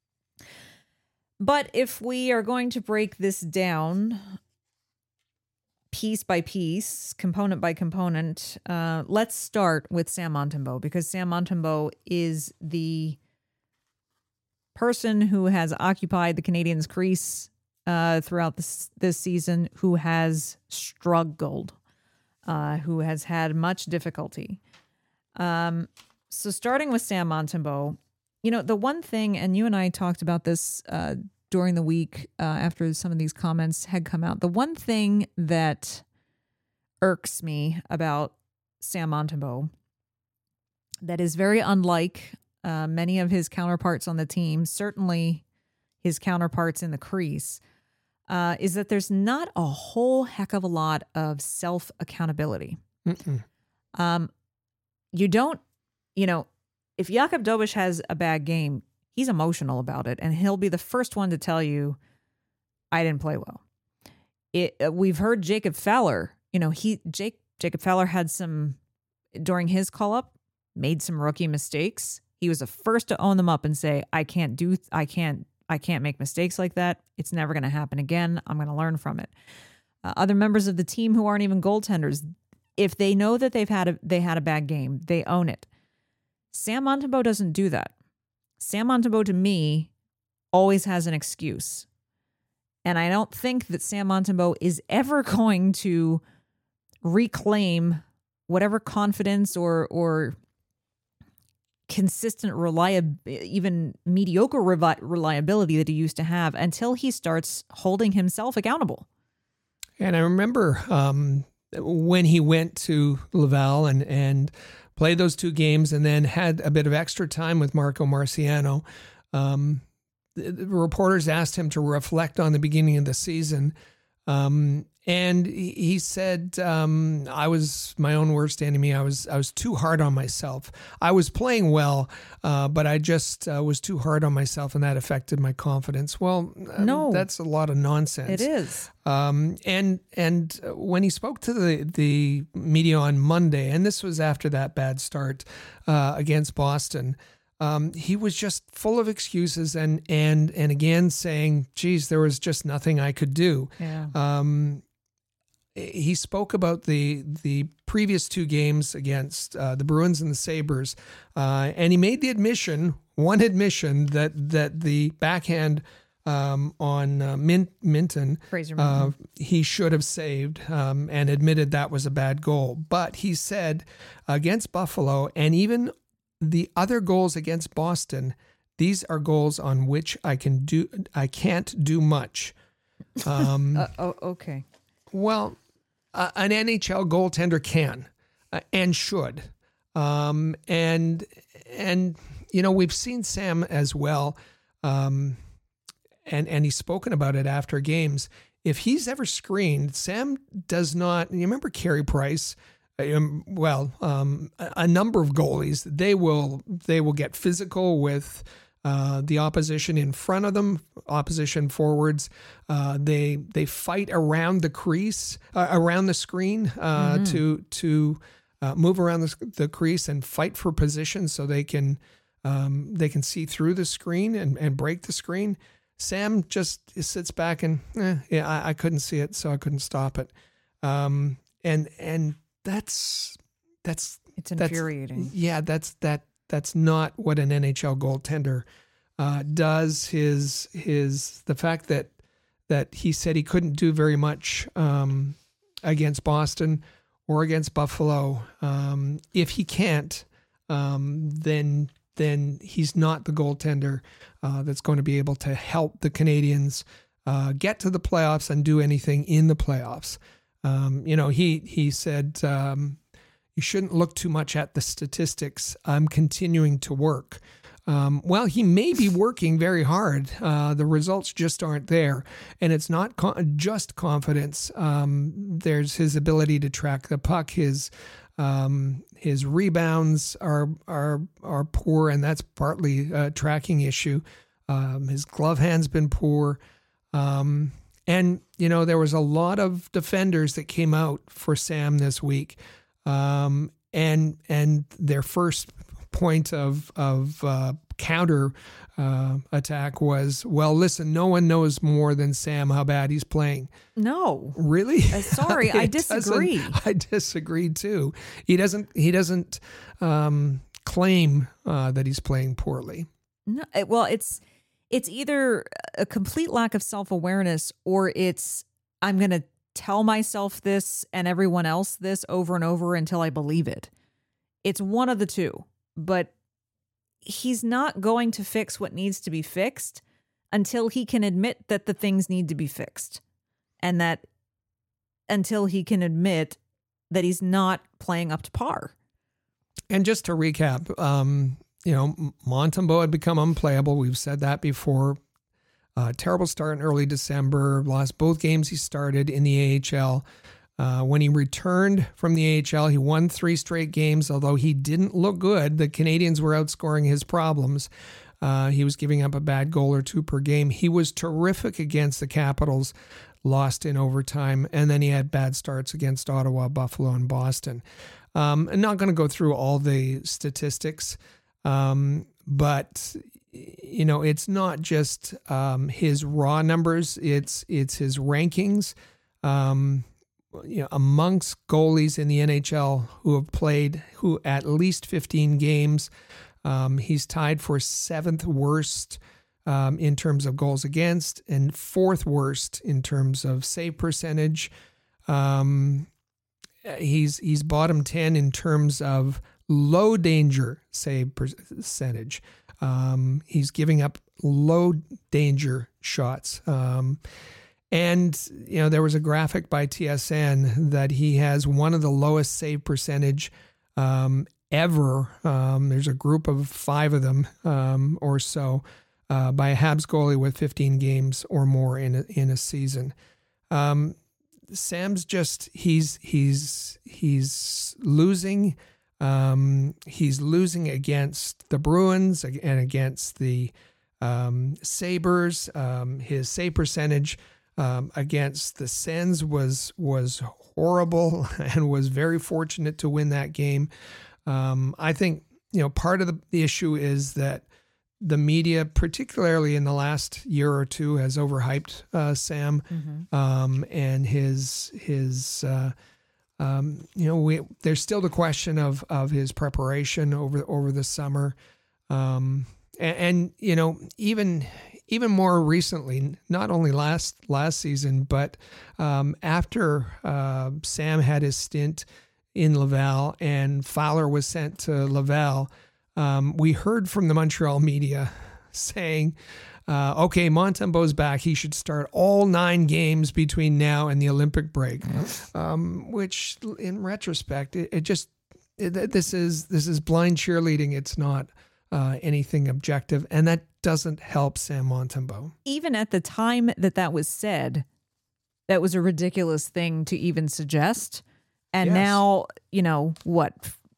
But if we are going to break this down piece by piece, component by component, uh, let's start with Sam Montembeault, because Sam Montembeault is the person who has occupied the Canadiens' crease uh, throughout this, this season, who has struggled, uh, who has had much difficulty. Um, so starting with Sam Montembeault, you know, the one thing, and you and I talked about this uh, during the week uh, after some of these comments had come out, the one thing that irks me about Sam Montembeault that is very unlike uh, many of his counterparts on the team, certainly his counterparts in the crease, uh, is that there's not a whole heck of a lot of self-accountability. Um, you don't, you know, if Jakub Dobeš has a bad game, he's emotional about it, and he'll be the first one to tell you, I didn't play well. It, uh, we've heard Jacob Fowler, you know, he Jake Jacob Fowler had some, during his call-up, made some rookie mistakes. He was the first to own them up and say, I can't do, I can't, I can't make mistakes like that. It's never going to happen again. I'm going to learn from it. Uh, other members of the team who aren't even goaltenders, if they know that they've had a, they had a bad game, they own it. Sam Montembeault doesn't do that. Sam Montembeault, to me, always has an excuse. And I don't think that Sam Montembeault is ever going to reclaim whatever confidence or or consistent reliability, even mediocre revi- reliability that he used to have until he starts holding himself accountable. And I remember um, when he went to Laval and, and played those two games and then had a bit of extra time with Marco Marciano. Um, the, the reporters asked him to reflect on the beginning of the season. Um, and he, he said, um, I was my own worst enemy. I was, I was too hard on myself. I was playing well, uh, but I just uh, was too hard on myself, and that affected my confidence. Well, no, um, that's a lot of nonsense. It is. Um, and, and when he spoke to the, the media on Monday, and this was after that bad start, uh, against Boston, Um, he was just full of excuses and and and again saying, geez, there was just nothing I could do. Yeah. Um, he spoke about the the previous two games against uh, the Bruins and the Sabres, uh, and he made the admission, one admission, that that the backhand um, on uh, Min- Minton, Fraser uh, Minton. he should have saved, um, and admitted that was a bad goal. But he said against Buffalo and even the other goals against Boston, these are goals on which I can do, I can't do much. Um, uh, oh, okay. Well, uh, an N H L goaltender can uh, and should, um, and and you know we've seen Sam as well, um, and and he's spoken about it after games. If he's ever screened, Sam does not. You remember Carey Price? Um, well, um, a, a number of goalies, they will they will get physical with uh, the opposition in front of them, opposition forwards. Uh, they they fight around the crease, uh, around the screen, uh, mm-hmm. to to uh, move around the, the crease and fight for position so they can um, they can see through the screen and, and break the screen. Sam just sits back and eh, yeah, I, I couldn't see it, so I couldn't stop it. Um, and and That's that's it's infuriating. That's, yeah, that's that that's not what an N H L goaltender uh, does. His his the fact that that he said he couldn't do very much um, against Boston or against Buffalo. Um, if he can't, um, then then he's not the goaltender uh, that's going to be able to help the Canadians uh, get to the playoffs and do anything in the playoffs. Um, you know, he he said, um, you shouldn't look too much at the statistics. I'm continuing to work. Um, well, he may be working very hard. Uh, the results just aren't there. And it's not co- just confidence. Um, there's his ability to track the puck. His um, his rebounds are are are poor, and that's partly a tracking issue. Um, his glove hand's been poor. Um And, you know, there was a lot of defenders that came out for Sam this week. Um, and and their first point of, of uh, counter uh, attack was, well, listen, no one knows more than Sam how bad he's playing. No. Really? Uh, sorry, I disagree. I disagree, too. He doesn't, he doesn't um, claim uh, that he's playing poorly. No, well, it's... It's either a complete lack of self-awareness or it's, I'm going to tell myself this and everyone else this over and over until I believe it. It's one of the two, but he's not going to fix what needs to be fixed until he can admit that the things need to be fixed, and that until he can admit that he's not playing up to par. And just to recap, um, you know, Montembeault had become unplayable. We've said that before. Uh, terrible start in early December. Lost both games he started in the A H L. Uh, when he returned from the A H L, he won three straight games. Although he didn't look good, the Canadiens were outscoring his problems. Uh, he was giving up a bad goal or two per game. He was terrific against the Capitals, lost in overtime, and then he had bad starts against Ottawa, Buffalo, and Boston. Um, I'm not going to go through all the statistics, um, but you know, it's not just um, his raw numbers; it's it's his rankings. Um, you know, amongst goalies in the N H L who have played who at least fifteen games, um, he's tied for seventh worst um, in terms of goals against and fourth worst in terms of save percentage. Um, he's he's bottom ten in terms of low danger save percentage. Um, he's giving up low danger shots. Um, and, you know, there was a graphic by T S N that he has one of the lowest save percentage um, ever. Um, there's a group of five of them um, or so uh, by a Habs goalie with fifteen games or more in a, in a season. Um, Sam's just, he's, he's, he's losing. Um, he's losing against the Bruins and against the um, Sabres. Um, his save percentage um, against the Sens was was horrible and was very fortunate to win that game. Um, I think, you know, part of the, the issue is that the media, particularly in the last year or two, has overhyped uh, Sam mm-hmm. um, and his his. Uh, Um, you know, we, there's still the question of of his preparation over over the summer, um, and, and you know, even even more recently, not only last last season, but um, after uh, Sam had his stint in Laval and Fowler was sent to Laval, um, we heard from the Montreal media saying, Uh, okay, Montembeault's back. He should start all nine games between now and the Olympic break. Um, which, in retrospect, it, it just it, this is this is blind cheerleading. It's not uh, anything objective, and that doesn't help Sam Montembeault. Even at the time that that was said, that was a ridiculous thing to even suggest. And yes. Now, you know what?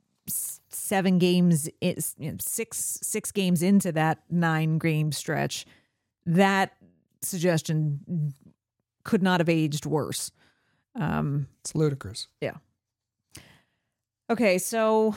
Seven games, is you know, six six games into that nine game stretch, that suggestion could not have aged worse. Um, it's ludicrous. Yeah. Okay, so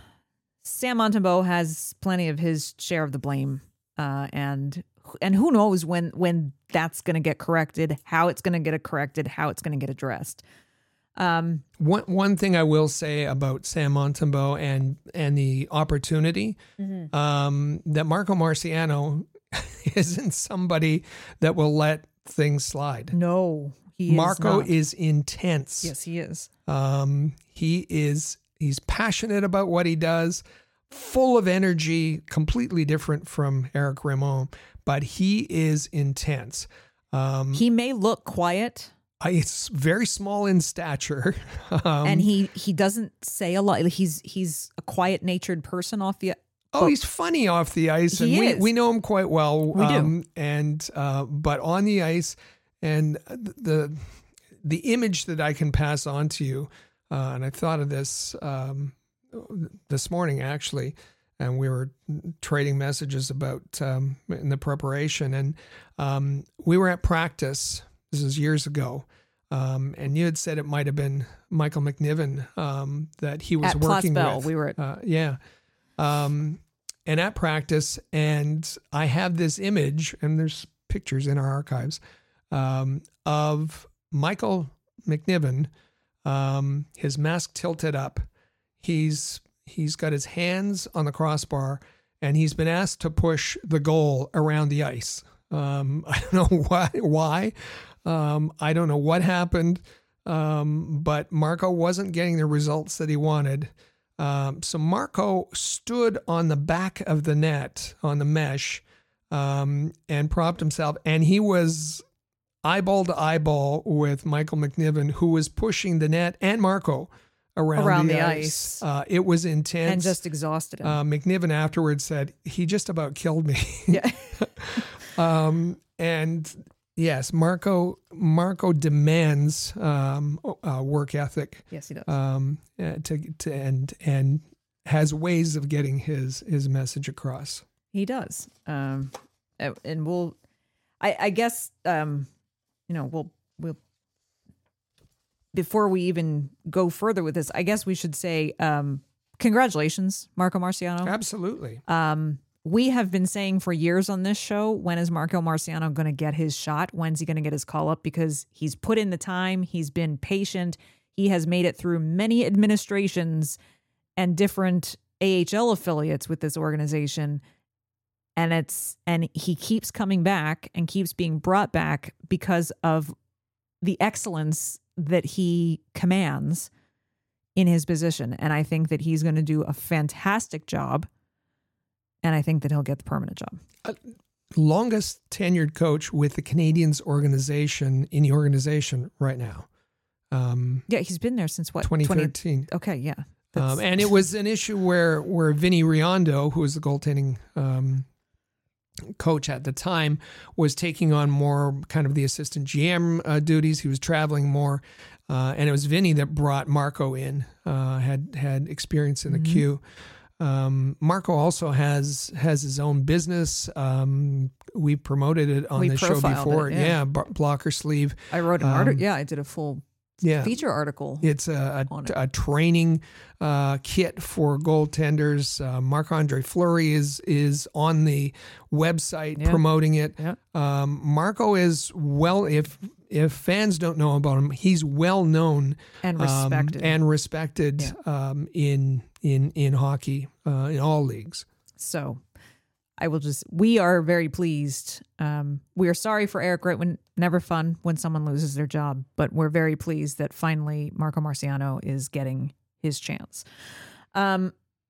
Sam Montembeault has plenty of his share of the blame, uh, and and who knows when when that's going to get corrected, how it's going to get corrected, how it's going to get addressed. Um, one one thing I will say about Sam Montembeault and and the opportunity mm-hmm. um, that Marco Marciano isn't somebody that will let things slide. No, he Marco is not. is intense. Yes, he is. Um, he is. He's passionate about what he does, full of energy, completely different from Eric Raymond, but he is intense. Um, he may look quiet. He's very small in stature, um, and he he doesn't say a lot. He's he's a quiet-natured person off the. Oh, he's funny off the ice, and he we is. we know him quite well. We um, do, and uh, but on the ice, and the the image that I can pass on to you, uh, and I thought of this um, this morning actually, and we were trading messages about um, in the preparation, and um, we were at practice. This is years ago. Um, and you had said it might have been Michael McNiven um, that he was at working Plattsville, with. We were at uh, yeah, um, and at practice, and I have this image, and there's pictures in our archives um, of Michael McNiven, um, his mask tilted up. He's he's got his hands on the crossbar, and he's been asked to push the goal around the ice. Um, I don't know why. Why? Um, I don't know what happened, um, but Marco wasn't getting the results that he wanted. Um, so Marco stood on the back of the net, on the mesh, um, and propped himself, and he was eyeball to eyeball with Michael McNiven, who was pushing the net, and Marco around, Around the, the ice. ice. Uh, it was intense. and just exhausted him. Uh, McNiven afterwards said, he just about killed me. yeah. um, and yes, Marco Marco demands um, uh, work ethic. Yes, he does. Um, uh, to, to and and has ways of getting his his message across. He does. Um, and we'll, I, I guess, um, you know, we'll, we'll, before we even go further with this, I guess we should say, um, congratulations, Marco Marciano. Absolutely. Um, we have been saying for years on this show, when is Marco Marciano going to get his shot? When's he going to get his call up? Because he's put in the time. He's been patient. He has made it through many administrations and different A H L affiliates with this organization. And it's, and he keeps coming back and keeps being brought back because of the excellence that he commands in his position. And I think that he's going to do a fantastic job. And I think that he'll get the permanent job. Uh, longest tenured coach with the Canadiens organization in the organization right now. Um, Yeah, he's been there since what? twenty thirteen. twenty Okay, yeah. Um, and it was an issue where where Vinny Riondo, who was the goaltending um, coach at the time, was taking on more kind of the assistant G M uh, duties. He was traveling more, uh, and it was Vinny that brought Marco in. Uh, had had experience in the Mm-hmm. queue. Um, Marco also has has his own business. Um, we promoted it on We the show profiled before. it, yeah. yeah, B- Blocker Sleeve. I wrote an Um, article. Yeah, I did a full Yeah, feature article. it's a, on a, it. a training uh, kit for goaltenders. Uh, Marc-Andre Fleury is is on the website Yeah. promoting it. Yeah. Um, Marco is well, if if fans don't know about him, he's well known And um, respected. and respected um, in in in hockey uh, in all leagues. So I will just, we are very pleased. Um, we are sorry for Eric Gritwin. Never fun when someone loses their job, but we're very pleased that finally Marco Marciano is getting his chance. Um,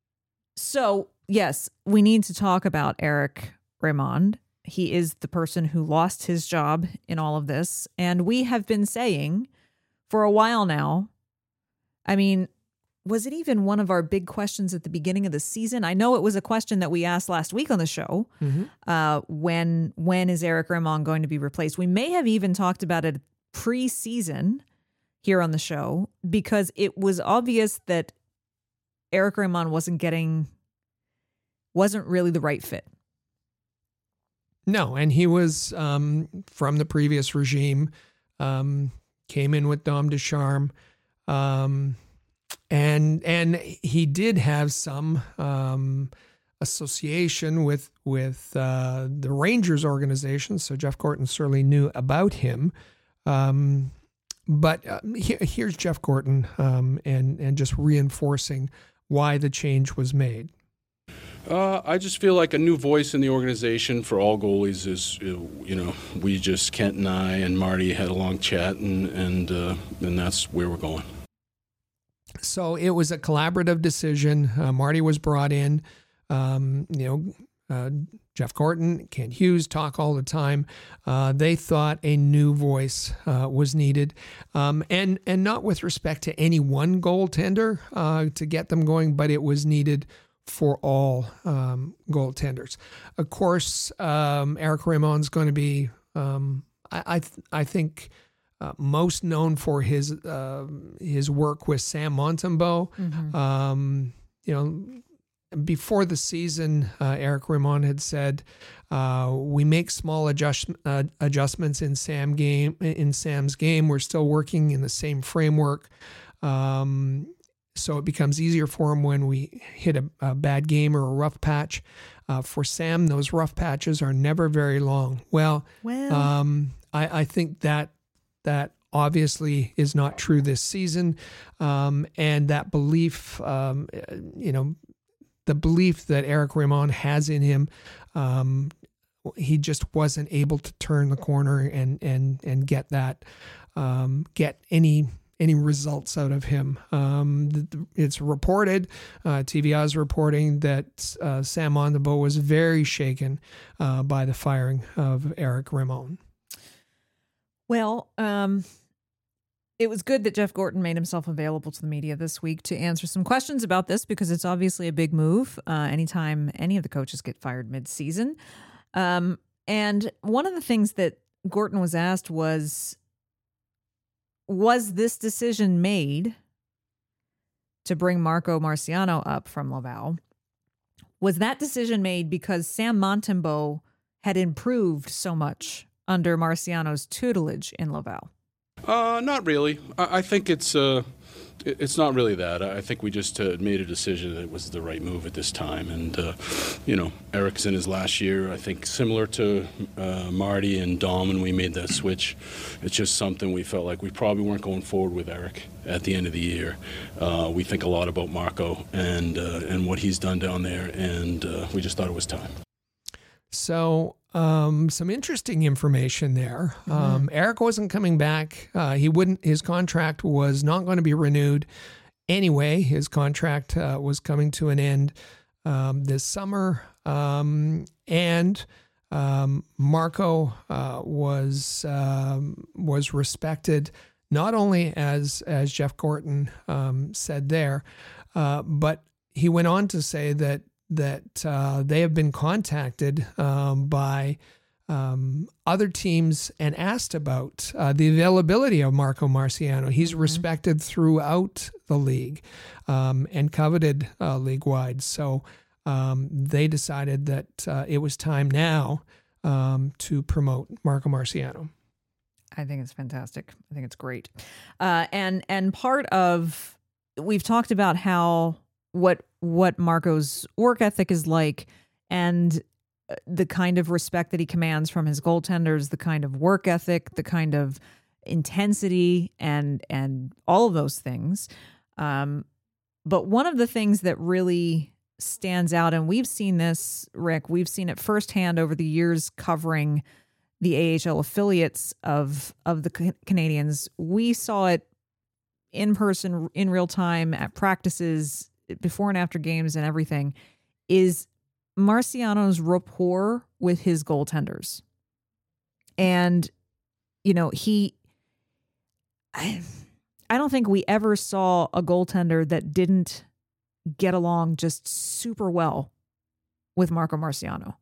so yes, we need to talk about Eric Raymond. He is the person who lost his job in all of this. And we have been saying for a while now, I mean, was it even one of our big questions at the beginning of the season? I know it was a question that we asked last week on the show. Mm-hmm. Uh, when when is Eric Raymond going to be replaced? We may have even talked about it pre-season here on the show because it was obvious that Eric Raymond wasn't getting, wasn't really the right fit. No, and he was um, from the previous regime, um, came in with Dom Ducharme, um, and and he did have some um, association with with uh, the Rangers organization, so Jeff Gorton certainly knew about him. Um, but uh, here, here's Jeff Gorton, um, and and just reinforcing why the change was made. Uh, I just feel like a new voice in the organization for all goalies is, you know, we just, Kent and I and Marty had a long chat, and and uh, and that's where we're going. So it was a collaborative decision. Uh, Marty was brought in. Um, you know, uh, Jeff Gorton, Kent Hughes talk all the time. Uh, they thought a new voice uh, was needed, um, and and not with respect to any one goaltender uh, to get them going, but it was needed for all um, goaltenders. Of course, um, Eric Raymond's going to be, um, I I, th- I think, uh, most known for his uh, his work with Sam Montembeault. Mm-hmm. Um, you know, before the season, uh, Eric Raymond had said, uh, "We make small adjust uh, adjustments in Sam game in Sam's game. We're still working in the same framework." Um, So it becomes easier for him when we hit a, a bad game or a rough patch. Uh, for Sam, those rough patches are never very long. Well, Well. um, I, I think that that obviously is not true this season. Um, and that belief, um, you know, the belief that Eric Raymond has in him, um, he just wasn't able to turn the corner and and and get that, um, get any. any results out of him. Um, it's reported, uh, T V I is reporting that uh, Sam Montembeault was very shaken uh, by the firing of Eric Raymond. Well, um, it was good that Jeff Gorton made himself available to the media this week to answer some questions about this, because it's obviously a big move uh, anytime any of the coaches get fired mid-season. Um, and one of the things that Gorton was asked was, was this decision made to bring Marco Marciano up from Laval? Was that decision made because Sam Montembeault had improved so much under Marciano's tutelage in Laval? Uh, not really. I, I think it's uh, it- it's not really that. I I think we just uh, made a decision that it was the right move at this time. And, uh, you know, Eric's in his last year. I think similar to uh, Marty and Dom when we made that switch, it's just something we felt like we probably weren't going forward with Eric at the end of the year. Uh, we think a lot about Marco and, uh, and what he's done down there, and uh, we just thought it was time. So um, some interesting information there. Um, Eric wasn't coming back. Uh, he wouldn't. His contract was not going to be renewed anyway. His contract uh, was coming to an end um, this summer, um, and um, Marco uh, was um, was respected not only as as Jeff Gorton um, said there, uh, but he went on to say that. that uh, they have been contacted um, by um, other teams and asked about uh, the availability of Marco Marciano. He's mm-hmm. respected throughout the league um, and coveted uh, league-wide. So um, they decided that uh, it was time now um, to promote Marco Marciano. I think it's fantastic. I think it's great. Uh, and and part of, we've talked about how what what Marco's work ethic is like, and the kind of respect that he commands from his goaltenders, the kind of work ethic, the kind of intensity, and and all of those things. Um, but one of the things that really stands out, and we've seen this, Rick, we've seen it firsthand over the years covering the A H L affiliates of of the Canadiens. We saw it in person, in real time, at practices, before and after games and everything, is Marciano's rapport with his goaltenders. And, you know, he, I, I don't think we ever saw a goaltender that didn't get along just super well with Marco Marciano.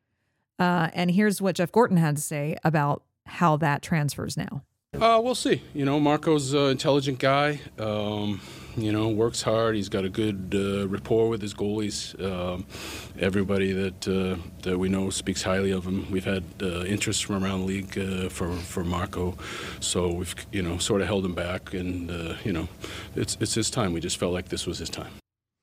Uh, and here's what Jeff Gorton had to say about how that transfers now. Uh, we'll see. You know, Marco's an intelligent guy. Um, you know, works hard. He's got a good uh, rapport with his goalies. Um, everybody that uh, that we know speaks highly of him. We've had uh, interest from around the league uh, for for Marco, so we've you know sort of held him back. And uh, you know, it's it's his time. We just felt like this was his time.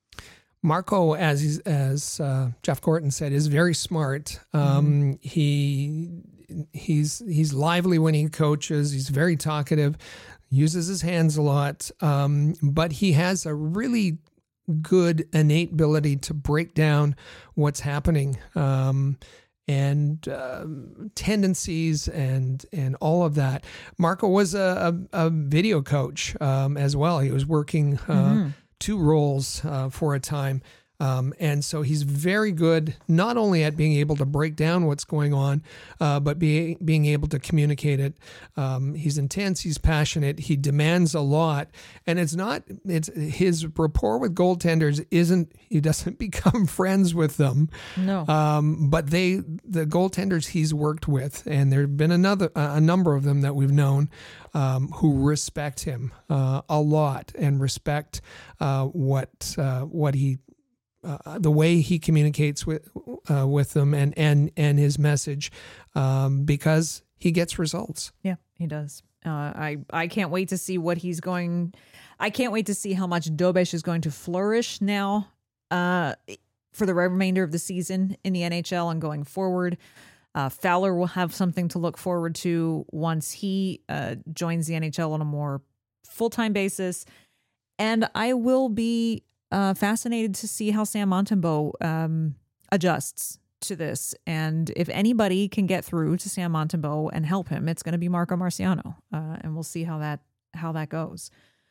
Marco, as he's, as uh, Jeff Gorton said, is very smart. Um, mm-hmm. He he's he's lively when he coaches. He's very talkative, uses his hands a lot, um, but he has a really good innate ability to break down what's happening um, and uh, tendencies and and all of that. Marco was a, a, a video coach um, as well. He was working. Uh, mm-hmm. two roles uh, for a time. Um, and so he's very good, not only at being able to break down what's going on, uh, but be, being able to communicate it. Um, he's intense, he's passionate, he demands a lot. And it's not, it's his rapport with goaltenders isn't, he doesn't become friends with them. No. Um, but they, the goaltenders he's worked with, and there have been another, a number of them that we've known, Um, who respect him uh, a lot and respect uh, what uh, what he uh, the way he communicates with uh, with them and and and his message um, because he gets results. Yeah, he does. Uh, I I can't wait to see what he's going. I can't wait to see how much Dobesh is going to flourish now uh, for the remainder of the season in the N H L and going forward. Uh, Fowler will have something to look forward to once he uh, joins the N H L on a more full-time basis. And I will be uh, fascinated to see how Sam Montembeault um, adjusts to this. And if anybody can get through to Sam Montembeault and help him, it's going to be Marco Marciano. Uh, and we'll see how that how that goes.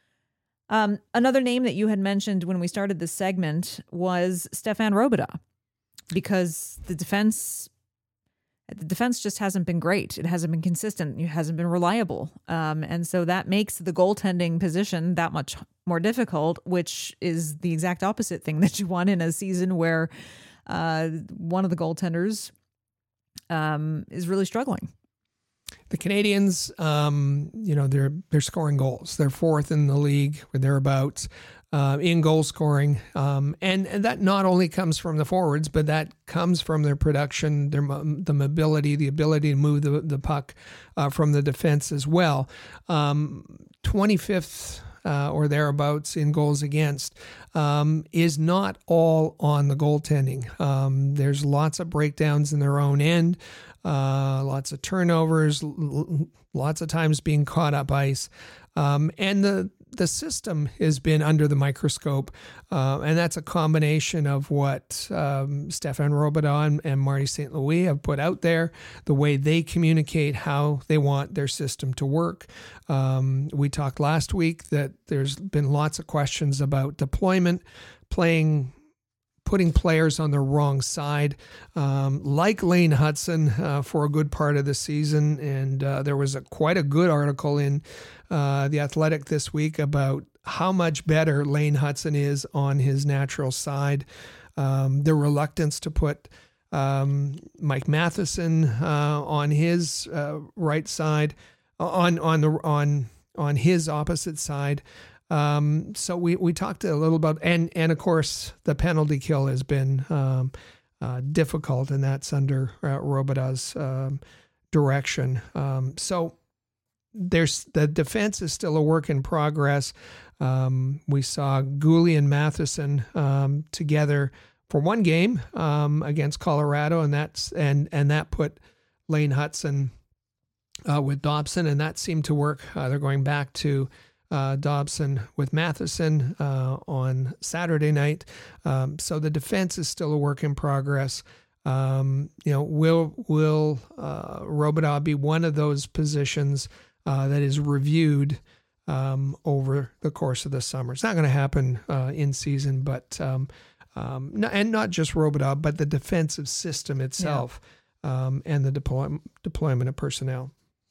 Um, another name that you had mentioned when we started this segment was Stefan Robidas, because the defense the defense just hasn't been great. It hasn't been consistent. It hasn't been reliable. Um, and so that makes the goaltending position that much more difficult, which is the exact opposite thing that you want in a season where uh, one of the goaltenders um, is really struggling. The Canadiens, um, you know, they're they're scoring goals. They're fourth in the league or thereabouts uh, in goal scoring, um, and, and that not only comes from the forwards, but that comes from their production, their the mobility, the ability to move the the puck uh, from the defense as well. Um, twenty-fifth uh, or thereabouts in goals against um, is not all on the goaltending. Um, there's lots of breakdowns in their own end. Uh, lots of turnovers, l- lots of times being caught up ice. Um, and the the system has been under the microscope. Uh, and that's a combination of what um, Stefan Robidas and, and Marty Saint Louis have put out there, the way they communicate how they want their system to work. Um, we talked last week that there's been lots of questions about deployment, playing putting players on the wrong side, um, like Lane Hutson uh, for a good part of the season. And uh, there was a, quite a good article in uh, The Athletic this week about how much better Lane Hutson is on his natural side. Um, the reluctance to put um, Mike Matheson uh, on his uh, right side, on on the on on his opposite side. Um, so we, we talked a little about, and, and of course the penalty kill has been, um, uh, difficult, and that's under uh, Robidas' um, direction. Um, so there's, the defense is still a work in progress. Um, we saw Guhle and Matheson, um, together for one game, um, against Colorado, and that's, and, and that put Lane Hutson, uh, with Dobson, and that seemed to work. Uh, they're going back to, Uh, Dobson with Matheson uh, on Saturday night. Um, so the defense is still a work in progress. Um, you know, will will uh, Robidas be one of those positions uh, that is reviewed um, over the course of the summer? It's not going to happen uh, in season, but um, um, no, and not just Robidas, but the defensive system itself, yeah. um, and the deploy- deployment of personnel.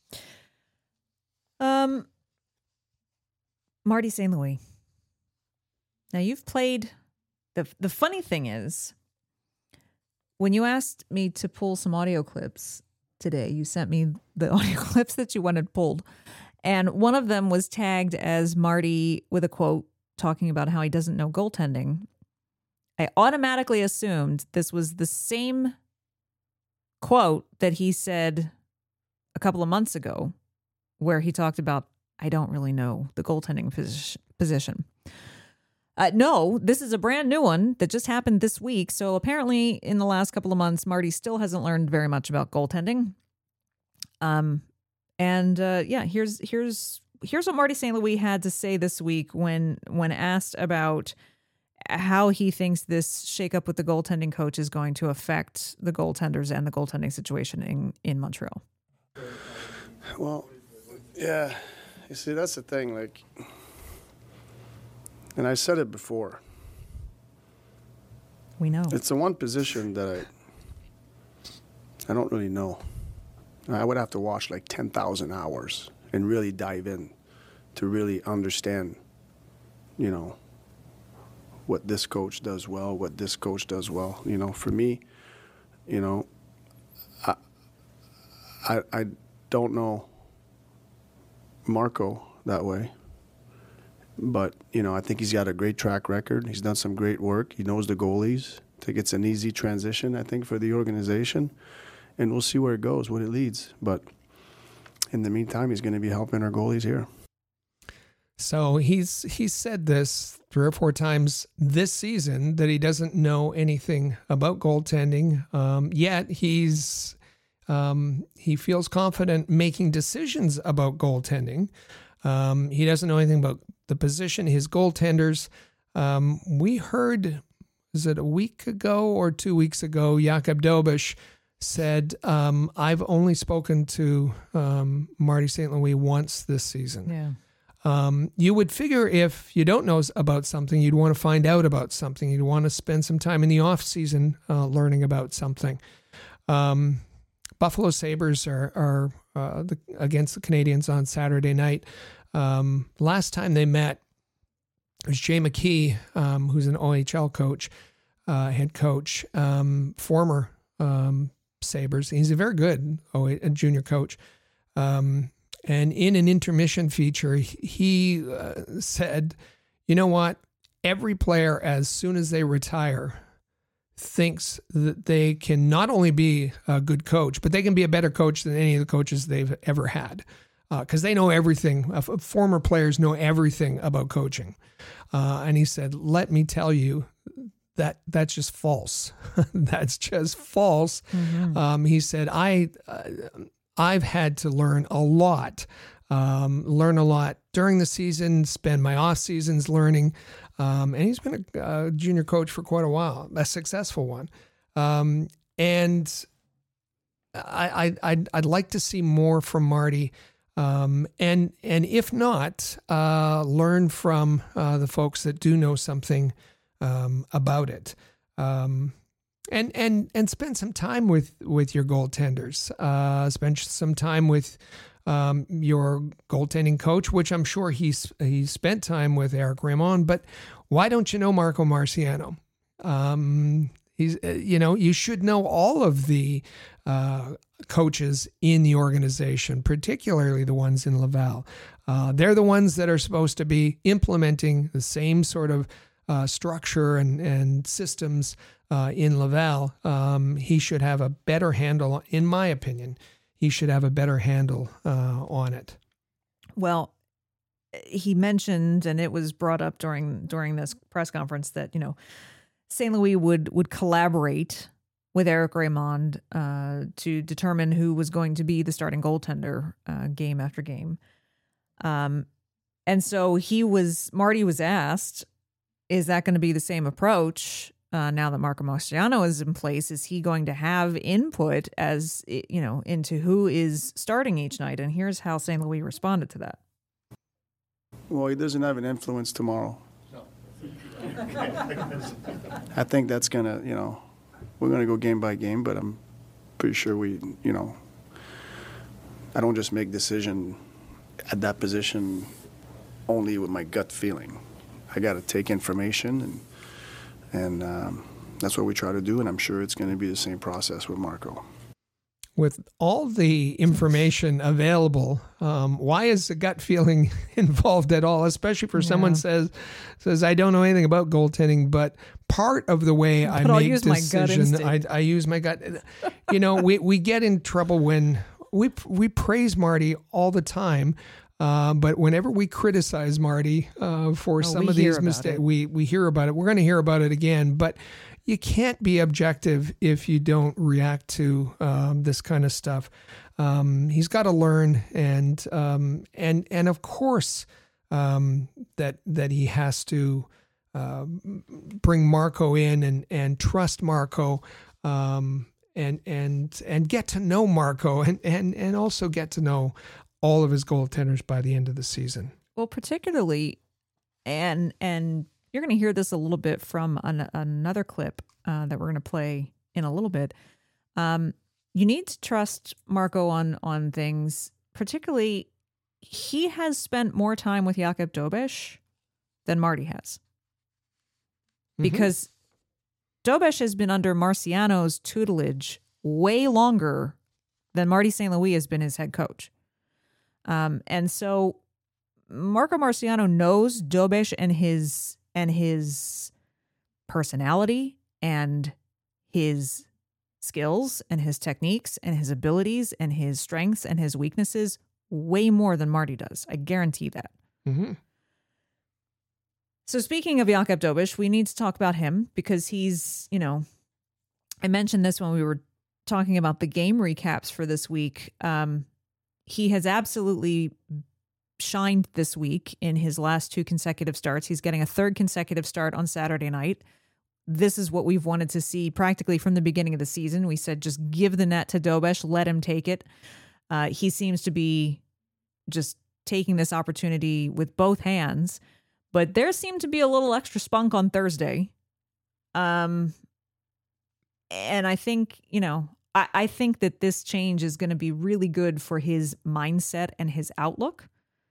Um. Marty Saint Louis. Now you've played. The the funny thing is, when you asked me to pull some audio clips today, you sent me the audio clips that you wanted pulled. And one of them was tagged as Marty with a quote talking about how he doesn't know goaltending. I automatically assumed this was the same quote that he said a couple of months ago, where he talked about, I don't really know the goaltending position. Uh, no, this is a brand new one that just happened this week. So apparently in the last couple of months, Marty still hasn't learned very much about goaltending. Um, and uh, yeah, here's here's here's what Marty Saint Louis had to say this week when when asked about how he thinks this shakeup with the goaltending coach is going to affect the goaltenders and the goaltending situation in, in Montreal. Well, yeah. You see, that's the thing, like, and I said it before. We know. It's the one position that I I don't really know. I would have to watch like ten thousand hours and really dive in to really understand, you know, what this coach does well, what this coach does well. You know, for me, you know, I I, I don't know Marco that way, but you know, I think he's got a great track record. He's done some great work. He knows the goalies. I think it's an easy transition, I think, for the organization, and we'll see where it goes, what it leads. But in the meantime, he's going to be helping our goalies here. So he's he's said this three or four times this season that he doesn't know anything about goaltending. Um, yet he's Um, he feels confident making decisions about goaltending. Um, he doesn't know anything about the position, his goaltenders. Um, we heard, is it a week ago or two weeks ago, Jakub Dobeš said, um, I've only spoken to um, Marty Saint Louis once this season. Yeah. Um, you would figure if you don't know about something, you'd want to find out about something. You'd want to spend some time in the off season uh, learning about something. Um Buffalo Sabres are, are uh, the, against the Canadiens on Saturday night. Um, last time they met, it was Jay McKee, um, who's an O H L coach, uh, head coach, um, former um, Sabres. He's a very good O H L junior coach. Um, and in an intermission feature, he uh, said, you know what? Every player, as soon as they retire, thinks that they can not only be a good coach, but they can be a better coach than any of the coaches they've ever had. Because uh, they know everything. Uh, former players know everything about coaching. Uh, and he said, let me tell you, that that's just false. That's just false. Mm-hmm. Um, he said, I, uh, I've had to learn a lot, um, learn a lot during the season, spend my off seasons learning. Um, and he's been a, a junior coach for quite a while, a successful one. Um, and I, I, I'd, I'd like to see more from Marty. Um, and, and if not, uh, learn from uh, the folks that do know something um, about it. Um, and, and, and spend some time with, with your goaltenders, uh, spend some time with um, your goaltending coach, which I'm sure he's, he spent time with Eric Raymond, but why don't you know Marco Marciano? Um, he's, uh, you know, you should know all of the, uh, coaches in the organization, particularly the ones in Laval. Uh, they're the ones that are supposed to be implementing the same sort of uh, structure and, and systems uh, in Laval. Um, he should have a better handle, in my opinion, he should have a better handle uh, on it. Well, he mentioned, and it was brought up during during this press conference, that, you know, Saint Louis would would collaborate with Eric Raymond uh, to determine who was going to be the starting goaltender uh, game after game. Um, and so he was, Marty was asked, is that going to be the same approach uh, now that Marco Marciano is in place? Is he going to have input as, you know, into who is starting each night? And here's how Saint Louis responded to that. Well, he doesn't have an influence tomorrow. No. I think that's going to, you know, we're going to go game by game, but I'm pretty sure we, you know, I don't just make decision at that position only with my gut feeling. I got to take information, and and um, that's what we try to do, and I'm sure it's going to be the same process with Marco. With all the information available, um, why is the gut feeling involved at all? Especially for yeah. someone says says I don't know anything about goaltending, but part of the way but I I'll make use decision, my gut I, I use my gut. You know, we we get in trouble when we we praise Marty all the time. Uh, but whenever we criticize Marty uh, for oh, some of these mistakes, we we hear about it. We're going to hear about it again, but you can't be objective if you don't react to um, this kind of stuff. Um, he's got to learn, and um, and and of course um, that that he has to uh, bring Marco in and and trust Marco, um, and and and get to know Marco, and and and also get to know all of his goaltenders by the end of the season. Well, particularly, and and. You're going to hear this a little bit from an, another clip uh, that we're going to play in a little bit. Um, you need to trust Marco on on things. Particularly, he has spent more time with Jakub Dobeš than Marty has. Mm-hmm. Because Dobeš has been under Marciano's tutelage way longer than Marty Saint Louis has been his head coach. Um, and so Marco Marciano knows Dobeš and his... and his personality and his skills and his techniques and his abilities and his strengths and his weaknesses way more than Marty does. I guarantee that. Mm-hmm. So speaking of Jakub Dobeš, we need to talk about him because he's, you know, I mentioned this when we were talking about the game recaps for this week. Um, he has absolutely shined this week in his last two consecutive starts. He's getting a third consecutive start on Saturday night. This is what we've wanted to see practically from the beginning of the season. We said, just give the net to Dobeš, let him take it. Uh, he seems to be just taking this opportunity with both hands, but there seemed to be a little extra spunk on Thursday. Um, and I think, you know, I, I think that this change is going to be really good for his mindset and his outlook.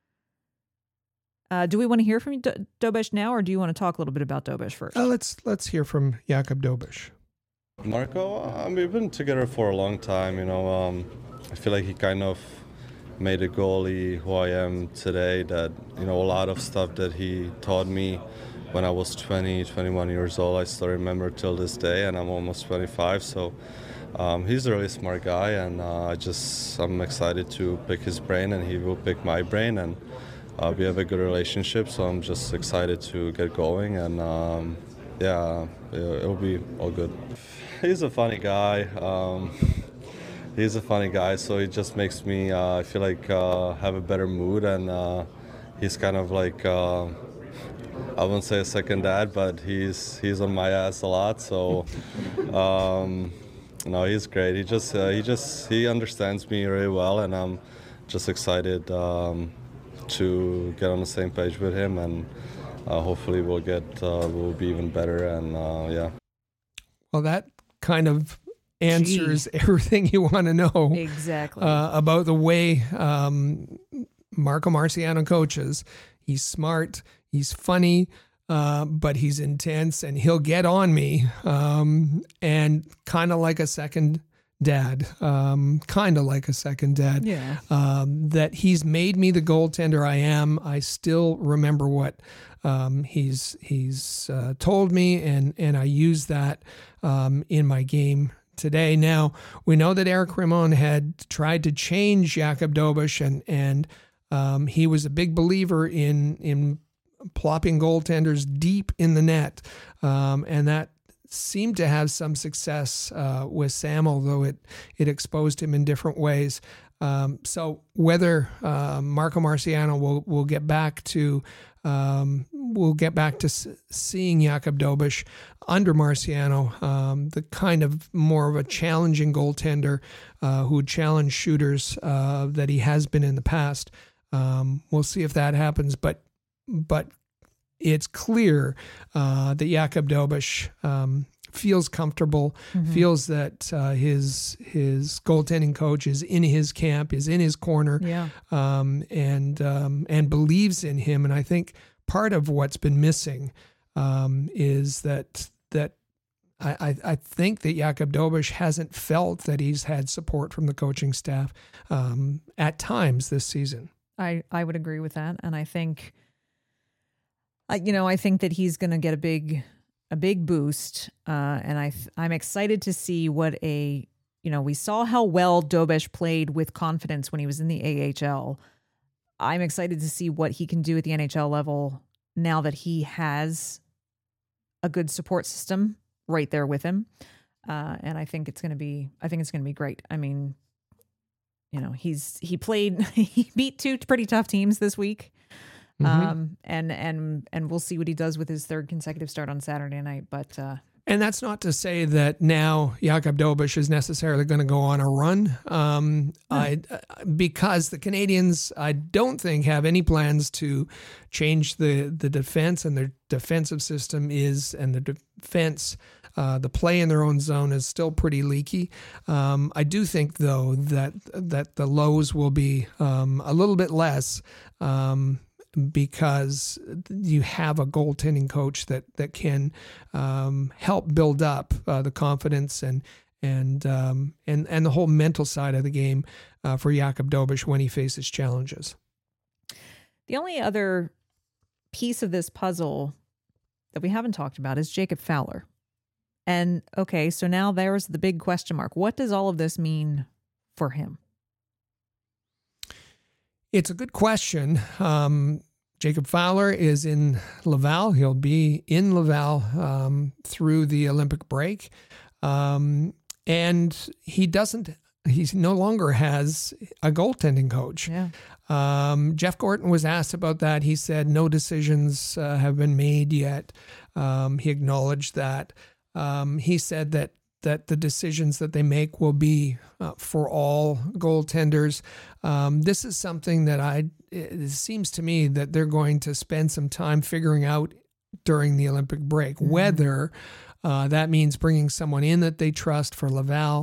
Uh, do we want to hear from D- Dobeš now, or do you want to talk a little bit about Dobeš first? Uh, let's let's hear from Jakub Dobeš. Marco, I mean, we've been together for a long time. You know, um, I feel like he kind of made a goalie who I am today. That, you know, a lot of stuff that he taught me when I was twenty, twenty-one years old, I still remember till this day, and I'm almost twenty-five. So um, he's a really smart guy, and uh, I just I'm excited to pick his brain, and he will pick my brain, and uh, we have a good relationship. So I'm just excited to get going, and um, yeah, it'll be all good. He's a funny guy. Um, he's a funny guy, so it just makes me uh, I feel like uh, have a better mood, and uh, he's kind of like uh, I wouldn't say a second dad, but he's he's on my ass a lot. So um, no, he's great. He just uh, he just he understands me really well, and I'm just excited um, to get on the same page with him, and uh, hopefully we'll get uh, we'll be even better, and uh, yeah. Well, that kind of answers Gee. everything you want to know exactly uh, about the way um, Marco Marciano coaches. He's smart, he's funny, uh, but he's intense, and he'll get on me, um, and kind of like a second dad, um, kind of like a second dad. Yeah. Um, that he's made me the goaltender I am. I still remember what um, he's he's uh, told me, and and I use that um, in my game today. Now, we know that Eric Ramon had tried to change Jakub Dobeš, and and um, he was a big believer in in plopping goaltenders deep in the net, um, and that seemed to have some success uh, with Sam, although it it exposed him in different ways. Um, so whether uh, Marco Marciano will will get back to um, we'll get back to s- seeing Jakub Dobeš under Marciano, um, the kind of more of a challenging goaltender uh, who would challenge shooters uh, that he has been in the past. Um, we'll see if that happens, but but it's clear uh, that Jakub Dobeš um, feels comfortable, mm-hmm. feels that uh, his his goaltending coach is in his camp, is in his corner, yeah. um, and um, and believes in him. And I think part of what's been missing um, is that that I, I, I think that Jakub Dobeš hasn't felt that he's had support from the coaching staff um, at times this season. I, I would agree with that, and I think. Uh, you know, I think that he's going to get a big, a big boost, uh, and I, I'm excited to see what a, you know, we saw how well Dobeš played with confidence when he was in the A H L. I'm excited to see what he can do at the N H L level now that he has a good support system right there with him, uh, and I think it's going to be, I think it's going to be great. I mean, you know, he's he played, he beat two pretty tough teams this week. Mm-hmm. Um, and, and, and we'll see what he does with his third consecutive start on Saturday night. But, uh, and that's not to say that now Jakub Dobeš is necessarily going to go on a run. Um, no. I, because the Canadians, I don't think have any plans to change the, the defense, and their defensive system is, and the defense, uh, the play in their own zone is still pretty leaky. Um, I do think though that, that the lows will be, um, a little bit less, um, because you have a goaltending coach that that can um, help build up uh, the confidence and and um, and and the whole mental side of the game uh, for Jakub Dobeš when he faces challenges. The only other piece of this puzzle that we haven't talked about is Jacob Fowler. And okay, so now there's the big question mark. What does all of this mean for him? It's a good question. Um, Jacob Fowler is in Laval. He'll be in Laval um, through the Olympic break. Um, and he doesn't, he no longer has a goaltending coach. Yeah. Um, Jeff Gorton was asked about that. He said no decisions uh, have been made yet. Um, he acknowledged that. Um, he said that that the decisions that they make will be uh, for all goaltenders. Um, this is something that I, it seems to me that they're going to spend some time figuring out during the Olympic break, mm-hmm. whether uh, that means bringing someone in that they trust for Laval,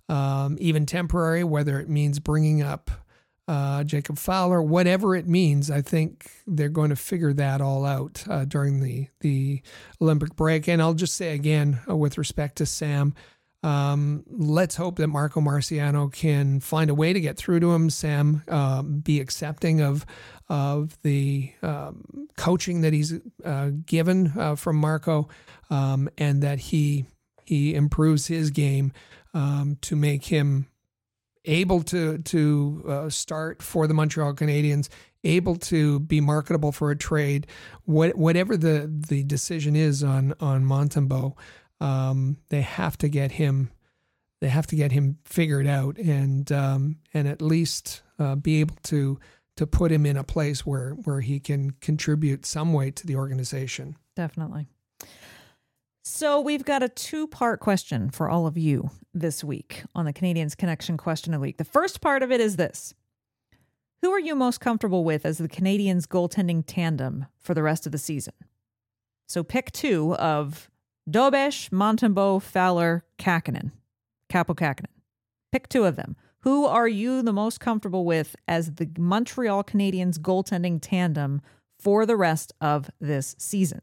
um, even temporary, whether it means bringing up uh, Jacob Fowler, whatever it means. I think they're going to figure that all out uh, during the, the Olympic break. And I'll just say again, uh, with respect to Sam, Um, let's hope that Marco Marciano can find a way to get through to him. Sam, um, be accepting of of the um, coaching that he's uh, given uh, from Marco, um, and that he he improves his game um, to make him able to to uh, start for the Montreal Canadiens, able to be marketable for a trade. What, whatever the the decision is on on Montembeault. Um, they have to get him. They have to get him figured out, and um, and at least uh, be able to to put him in a place where where he can contribute some way to the organization. Definitely. So we've got a two-part question for all of you this week on the Canadiens Connection Question of the Week. The first part of it is this: who are you most comfortable with as the Canadiens goaltending tandem for the rest of the season? So pick two of Dobeš, Montembeault, Fowler, Kähkönen, Kaapo Kähkönen. Pick two of them. Who are you the most comfortable with as the Montreal Canadiens goaltending tandem for the rest of this season?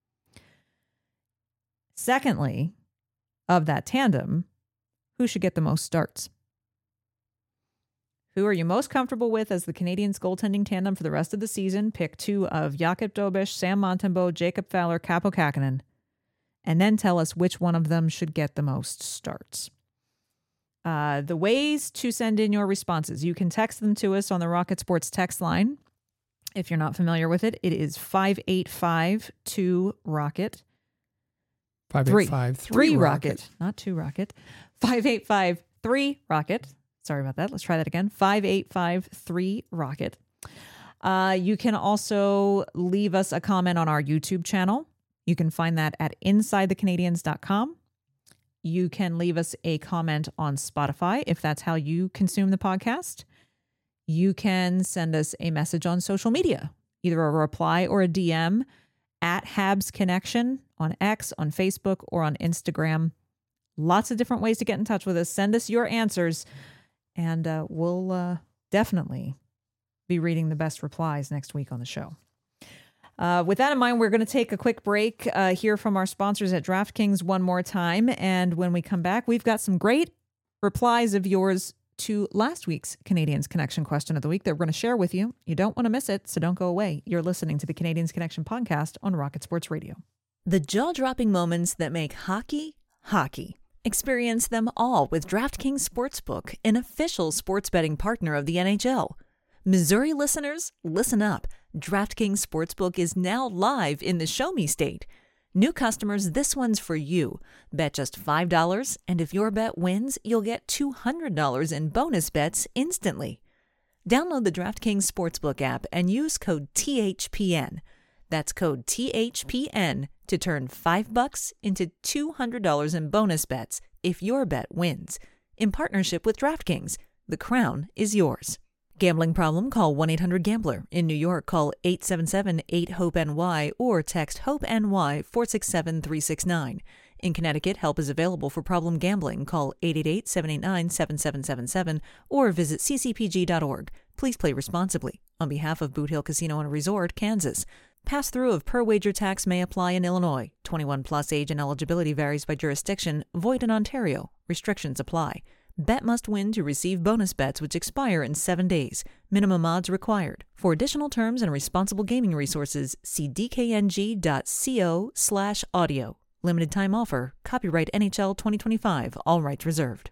Secondly, of that tandem, who should get the most starts? Who are you most comfortable with as the Canadiens goaltending tandem for the rest of the season? Pick two of Jakob Dobeš, Sam Montembeault, Jacob Fowler, Kaapo Kähkönen. And then tell us which one of them should get the most starts. Uh, the ways to send in your responses. You can text them to us on the Rocket Sports text line. If you're not familiar with it, it is five eight five two rocket. five eight five three rocket. Not two rocket. five eight five three rocket. Sorry about that. Let's try that again. five eight five three rocket. Uh, you can also leave us a comment on our YouTube channel. You can find that at inside the canadiens dot com. You can leave us a comment on Spotify if that's how you consume the podcast. You can send us a message on social media, either a reply or a D M at Habs Connection on X, on Facebook, or on Instagram. Lots of different ways to get in touch with us. Send us your answers, and uh, we'll uh, definitely be reading the best replies next week on the show. Uh, with that in mind, we're going to take a quick break, uh, hear from our sponsors at DraftKings one more time. And when we come back, we've got some great replies of yours to last week's Canadiens Connection Question of the Week that we're going to share with you. You don't want to miss it, so don't go away. You're listening to the Canadiens Connection podcast on Rocket Sports Radio. The jaw-dropping moments that make hockey, hockey. Experience them all with DraftKings Sportsbook, an official sports betting partner of the N H L. Missouri listeners, listen up. DraftKings Sportsbook is now live in the Show Me State. New customers, this one's for you. Bet just five dollars, and if your bet wins, you'll get two hundred dollars in bonus bets instantly. Download the DraftKings Sportsbook app and use code T H P N. That's code T H P N to turn five bucks into two hundred dollars in bonus bets if your bet wins. In partnership with DraftKings, the crown is yours. Gambling problem? Call one eight hundred gambler. In New York, call eight seven seven eight hope N Y or text HOPE-NY four six seven three six nine. In Connecticut, help is available for problem gambling. Call eight eight eight seven eight nine seven seven seven seven or visit c c p g dot org. Please play responsibly. On behalf of Boot Hill Casino and Resort, Kansas. Pass-through of per-wager tax may apply in Illinois. twenty-one plus age and eligibility varies by jurisdiction. Void in Ontario. Restrictions apply. Bet must win to receive bonus bets which expire in seven days. Minimum odds required. For additional terms and responsible gaming resources, see d k n g dot co slash audio. Limited time offer. Copyright N H L twenty twenty-five. All rights reserved.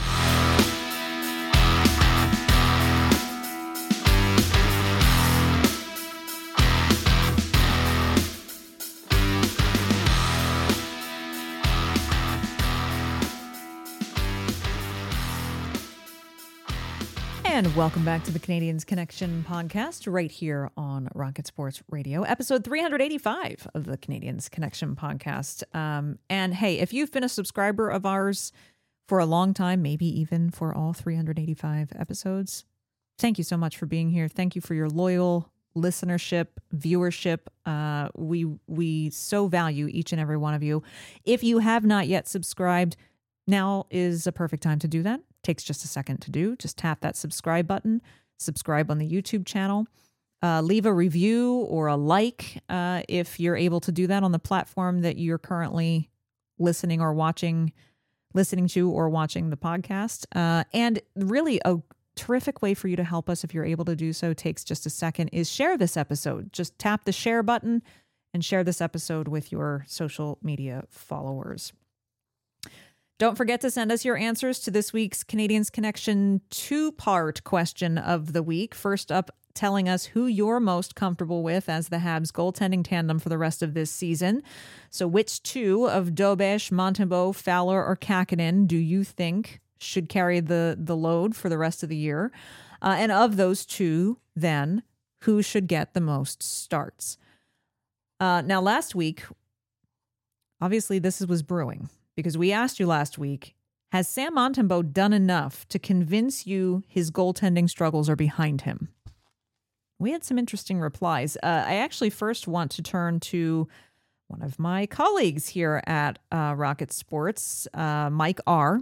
And welcome back to the Canadiens Connection podcast right here on Rocket Sports Radio, episode three eighty-five of the Canadiens Connection podcast. Um, and hey, if you've been a subscriber of ours for a long time, maybe even for all three hundred eighty-five episodes, thank you so much for being here. Thank you for your loyal listenership, viewership. Uh, we we so value each and every one of you. If you have not yet subscribed, now is a perfect time to do that. Takes just a second to do. Just tap that subscribe button, subscribe on the YouTube channel, uh, leave a review or a like uh, if you're able to do that on the platform that you're currently listening or watching, listening to or watching the podcast. Uh, and really a terrific way for you to help us if you're able to do so, takes just a second, is share this episode. Just tap the share button and share this episode with your social media followers. Don't forget to send us your answers to this week's Canadians Connection two-part question of the week. First up, telling us who you're most comfortable with as the Habs goaltending tandem for the rest of this season. So which two of Dobeš, Montembeault, Fowler, or Kähkönen do you think should carry the, the load for the rest of the year? Uh, and of those two, then, who should get the most starts? Uh, now, last week, obviously this was brewing, because we asked you last week, has Sam Montembeault done enough to convince you his goaltending struggles are behind him? We had some interesting replies. Uh, I actually first want to turn to one of my colleagues here at uh, Rocket Sports, uh, Mike R.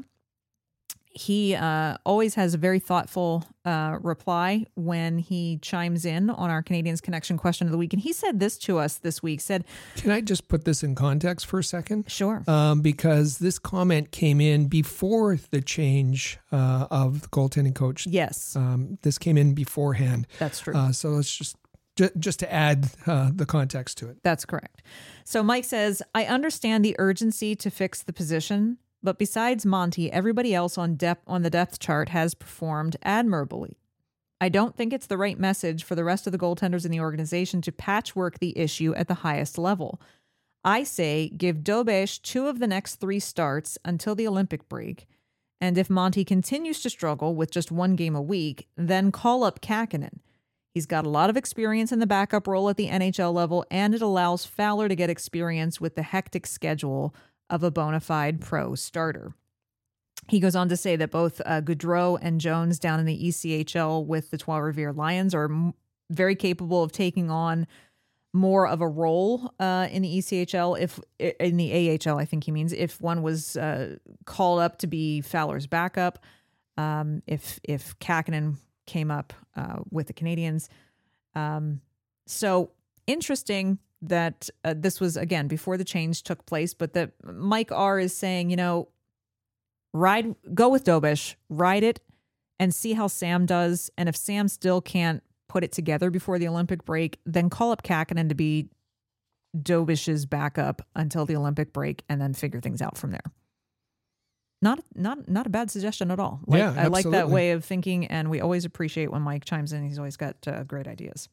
He uh, always has a very thoughtful uh, reply when he chimes in on our Canadians Connection question of the week. And he said this to us this week, said... Can I just put this in context for a second? Sure. Um, because this comment came in before the change uh, of the goaltending coach. Yes. Um, this came in beforehand. That's true. Uh, so let's just... Just to add uh, the context to it. That's correct. So Mike says, I understand the urgency to fix the position, but besides Monty, everybody else on depth on the depth chart has performed admirably. I don't think it's the right message for the rest of the goaltenders in the organization to patchwork the issue at the highest level. I say give Dobeš two of the next three starts until the Olympic break, and if Monty continues to struggle with just one game a week, then call up Kähkönen. He's got a lot of experience in the backup role at the N H L level, and it allows Fowler to get experience with the hectic schedule of a bona fide pro starter. He goes on to say that both uh, Gaudreau and Jones down in the E C H L with the Trois-Rivières Lions are m- very capable of taking on more of a role uh, in the E C H L. If in the A H L, I think he means, if one was uh, called up to be Fowler's backup, um, if if Kähkönen came up uh, with the Canadians. Um, so interesting that uh, this was, again, before the change took place, but that Mike R is saying, you know, ride, go with Dobeš, ride it and see how Sam does. And if Sam still can't put it together before the Olympic break, then call up Kähkönen to be Dobeš's backup until the Olympic break and then figure things out from there. Not not not a bad suggestion at all. Like, yeah, I like that absolutely. way of thinking, and we always appreciate when Mike chimes in. He's always got uh, great ideas.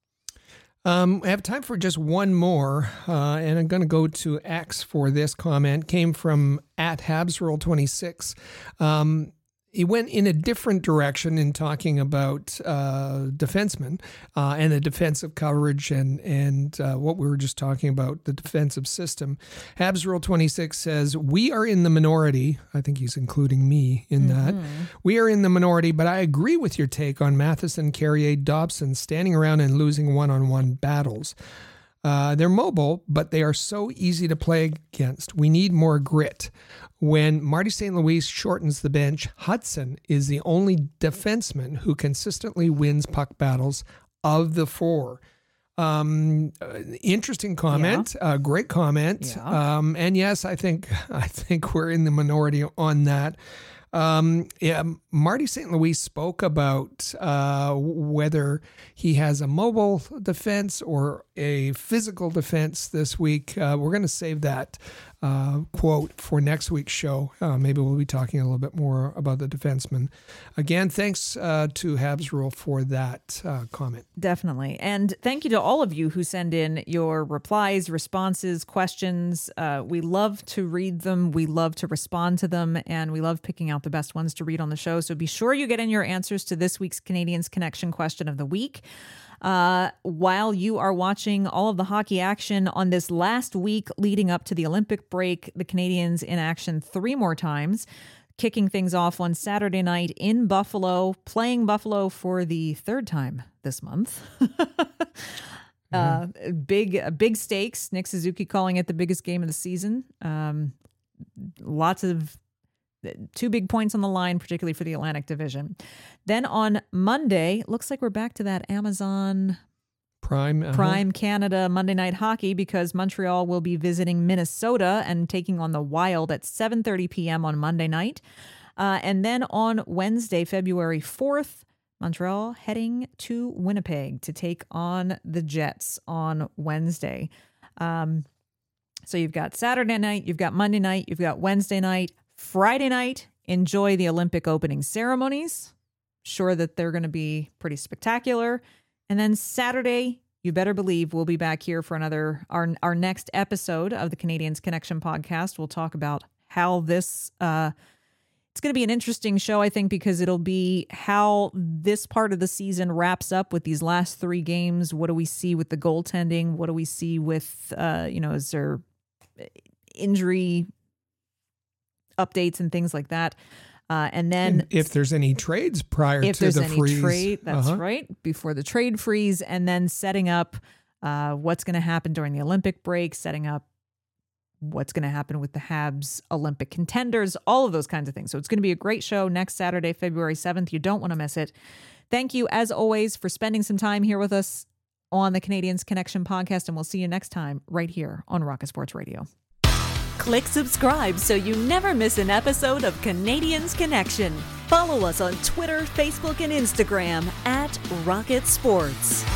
Um, I have time for just one more, uh, and I'm going to go to X for this comment. Came from at Habsroll twenty-six. Um, he went in a different direction in talking about uh, defensemen uh, and the defensive coverage and and uh, what we were just talking about, the defensive system. Habsroll twenty-six says, we are in the minority. I think he's including me in that. Mm-hmm. We are in the minority, but I agree with your take on Matheson, Carrier, Dobson standing around and losing one-on-one battles. Uh, they're mobile, but they are so easy to play against. We need more grit. When Marty Saint Louis shortens the bench, Hudson is the only defenseman who consistently wins puck battles of the four. Um, uh, interesting comment. Yeah. Uh, great comment. Yeah. Um, and yes, I think I think we're in the minority on that. Um, yeah, Marty Saint Louis spoke about uh, whether he has a mobile defense or a physical defense this week. Uh, we're going to save that uh, quote for next week's show. Uh, maybe we'll be talking a little bit more about the defenseman. Again, thanks uh, to Habsroll for that uh, comment. Definitely. And thank you to all of you who send in your replies, responses, questions. Uh, we love to read them. We love to respond to them. And we love picking out the best ones to read on the show. So be sure you get in your answers to this week's Canadians Connection question of the week. Uh, while you are watching all of the hockey action on this last week leading up to the Olympic break, the Canadians in action three more times, kicking things off on Saturday night in Buffalo, playing Buffalo for the third time this month. uh, big, big stakes. Nick Suzuki calling it the biggest game of the season. Um, lots of two big points on the line, particularly for the Atlantic Division. Then on Monday, looks like we're back to that Amazon Prime uh-huh. Prime Canada Monday Night Hockey, because Montreal will be visiting Minnesota and taking on the Wild at seven thirty p.m. on Monday night. Uh, and then on Wednesday, February fourth, Montreal heading to Winnipeg to take on the Jets on Wednesday. Um, so you've got Saturday night, you've got Monday night, you've got Wednesday night. Friday night, enjoy the Olympic opening ceremonies. Sure that they're going to be pretty spectacular. And then Saturday, you better believe we'll be back here for another, our, our next episode of the Canadiens Connection podcast. We'll talk about how this, uh, it's going to be an interesting show, I think, because it'll be how this part of the season wraps up with these last three games. What do we see with the goaltending? What do we see with, uh, you know, is there injury updates and things like that? Uh, and then and if there's any trades prior if to there's the any freeze. trade, that's uh-huh. right, before the trade freeze, and then setting up uh, what's going to happen during the Olympic break, setting up what's going to happen with the Habs Olympic contenders, all of those kinds of things. So it's going to be a great show next Saturday, February seventh. You don't want to miss it. Thank you, as always, for spending some time here with us on the Canadiens Connection podcast, and we'll see you next time right here on Rocket Sports Radio. Click subscribe so you never miss an episode of Canadiens Connection. Follow us on Twitter, Facebook, and Instagram at Rocket Sports.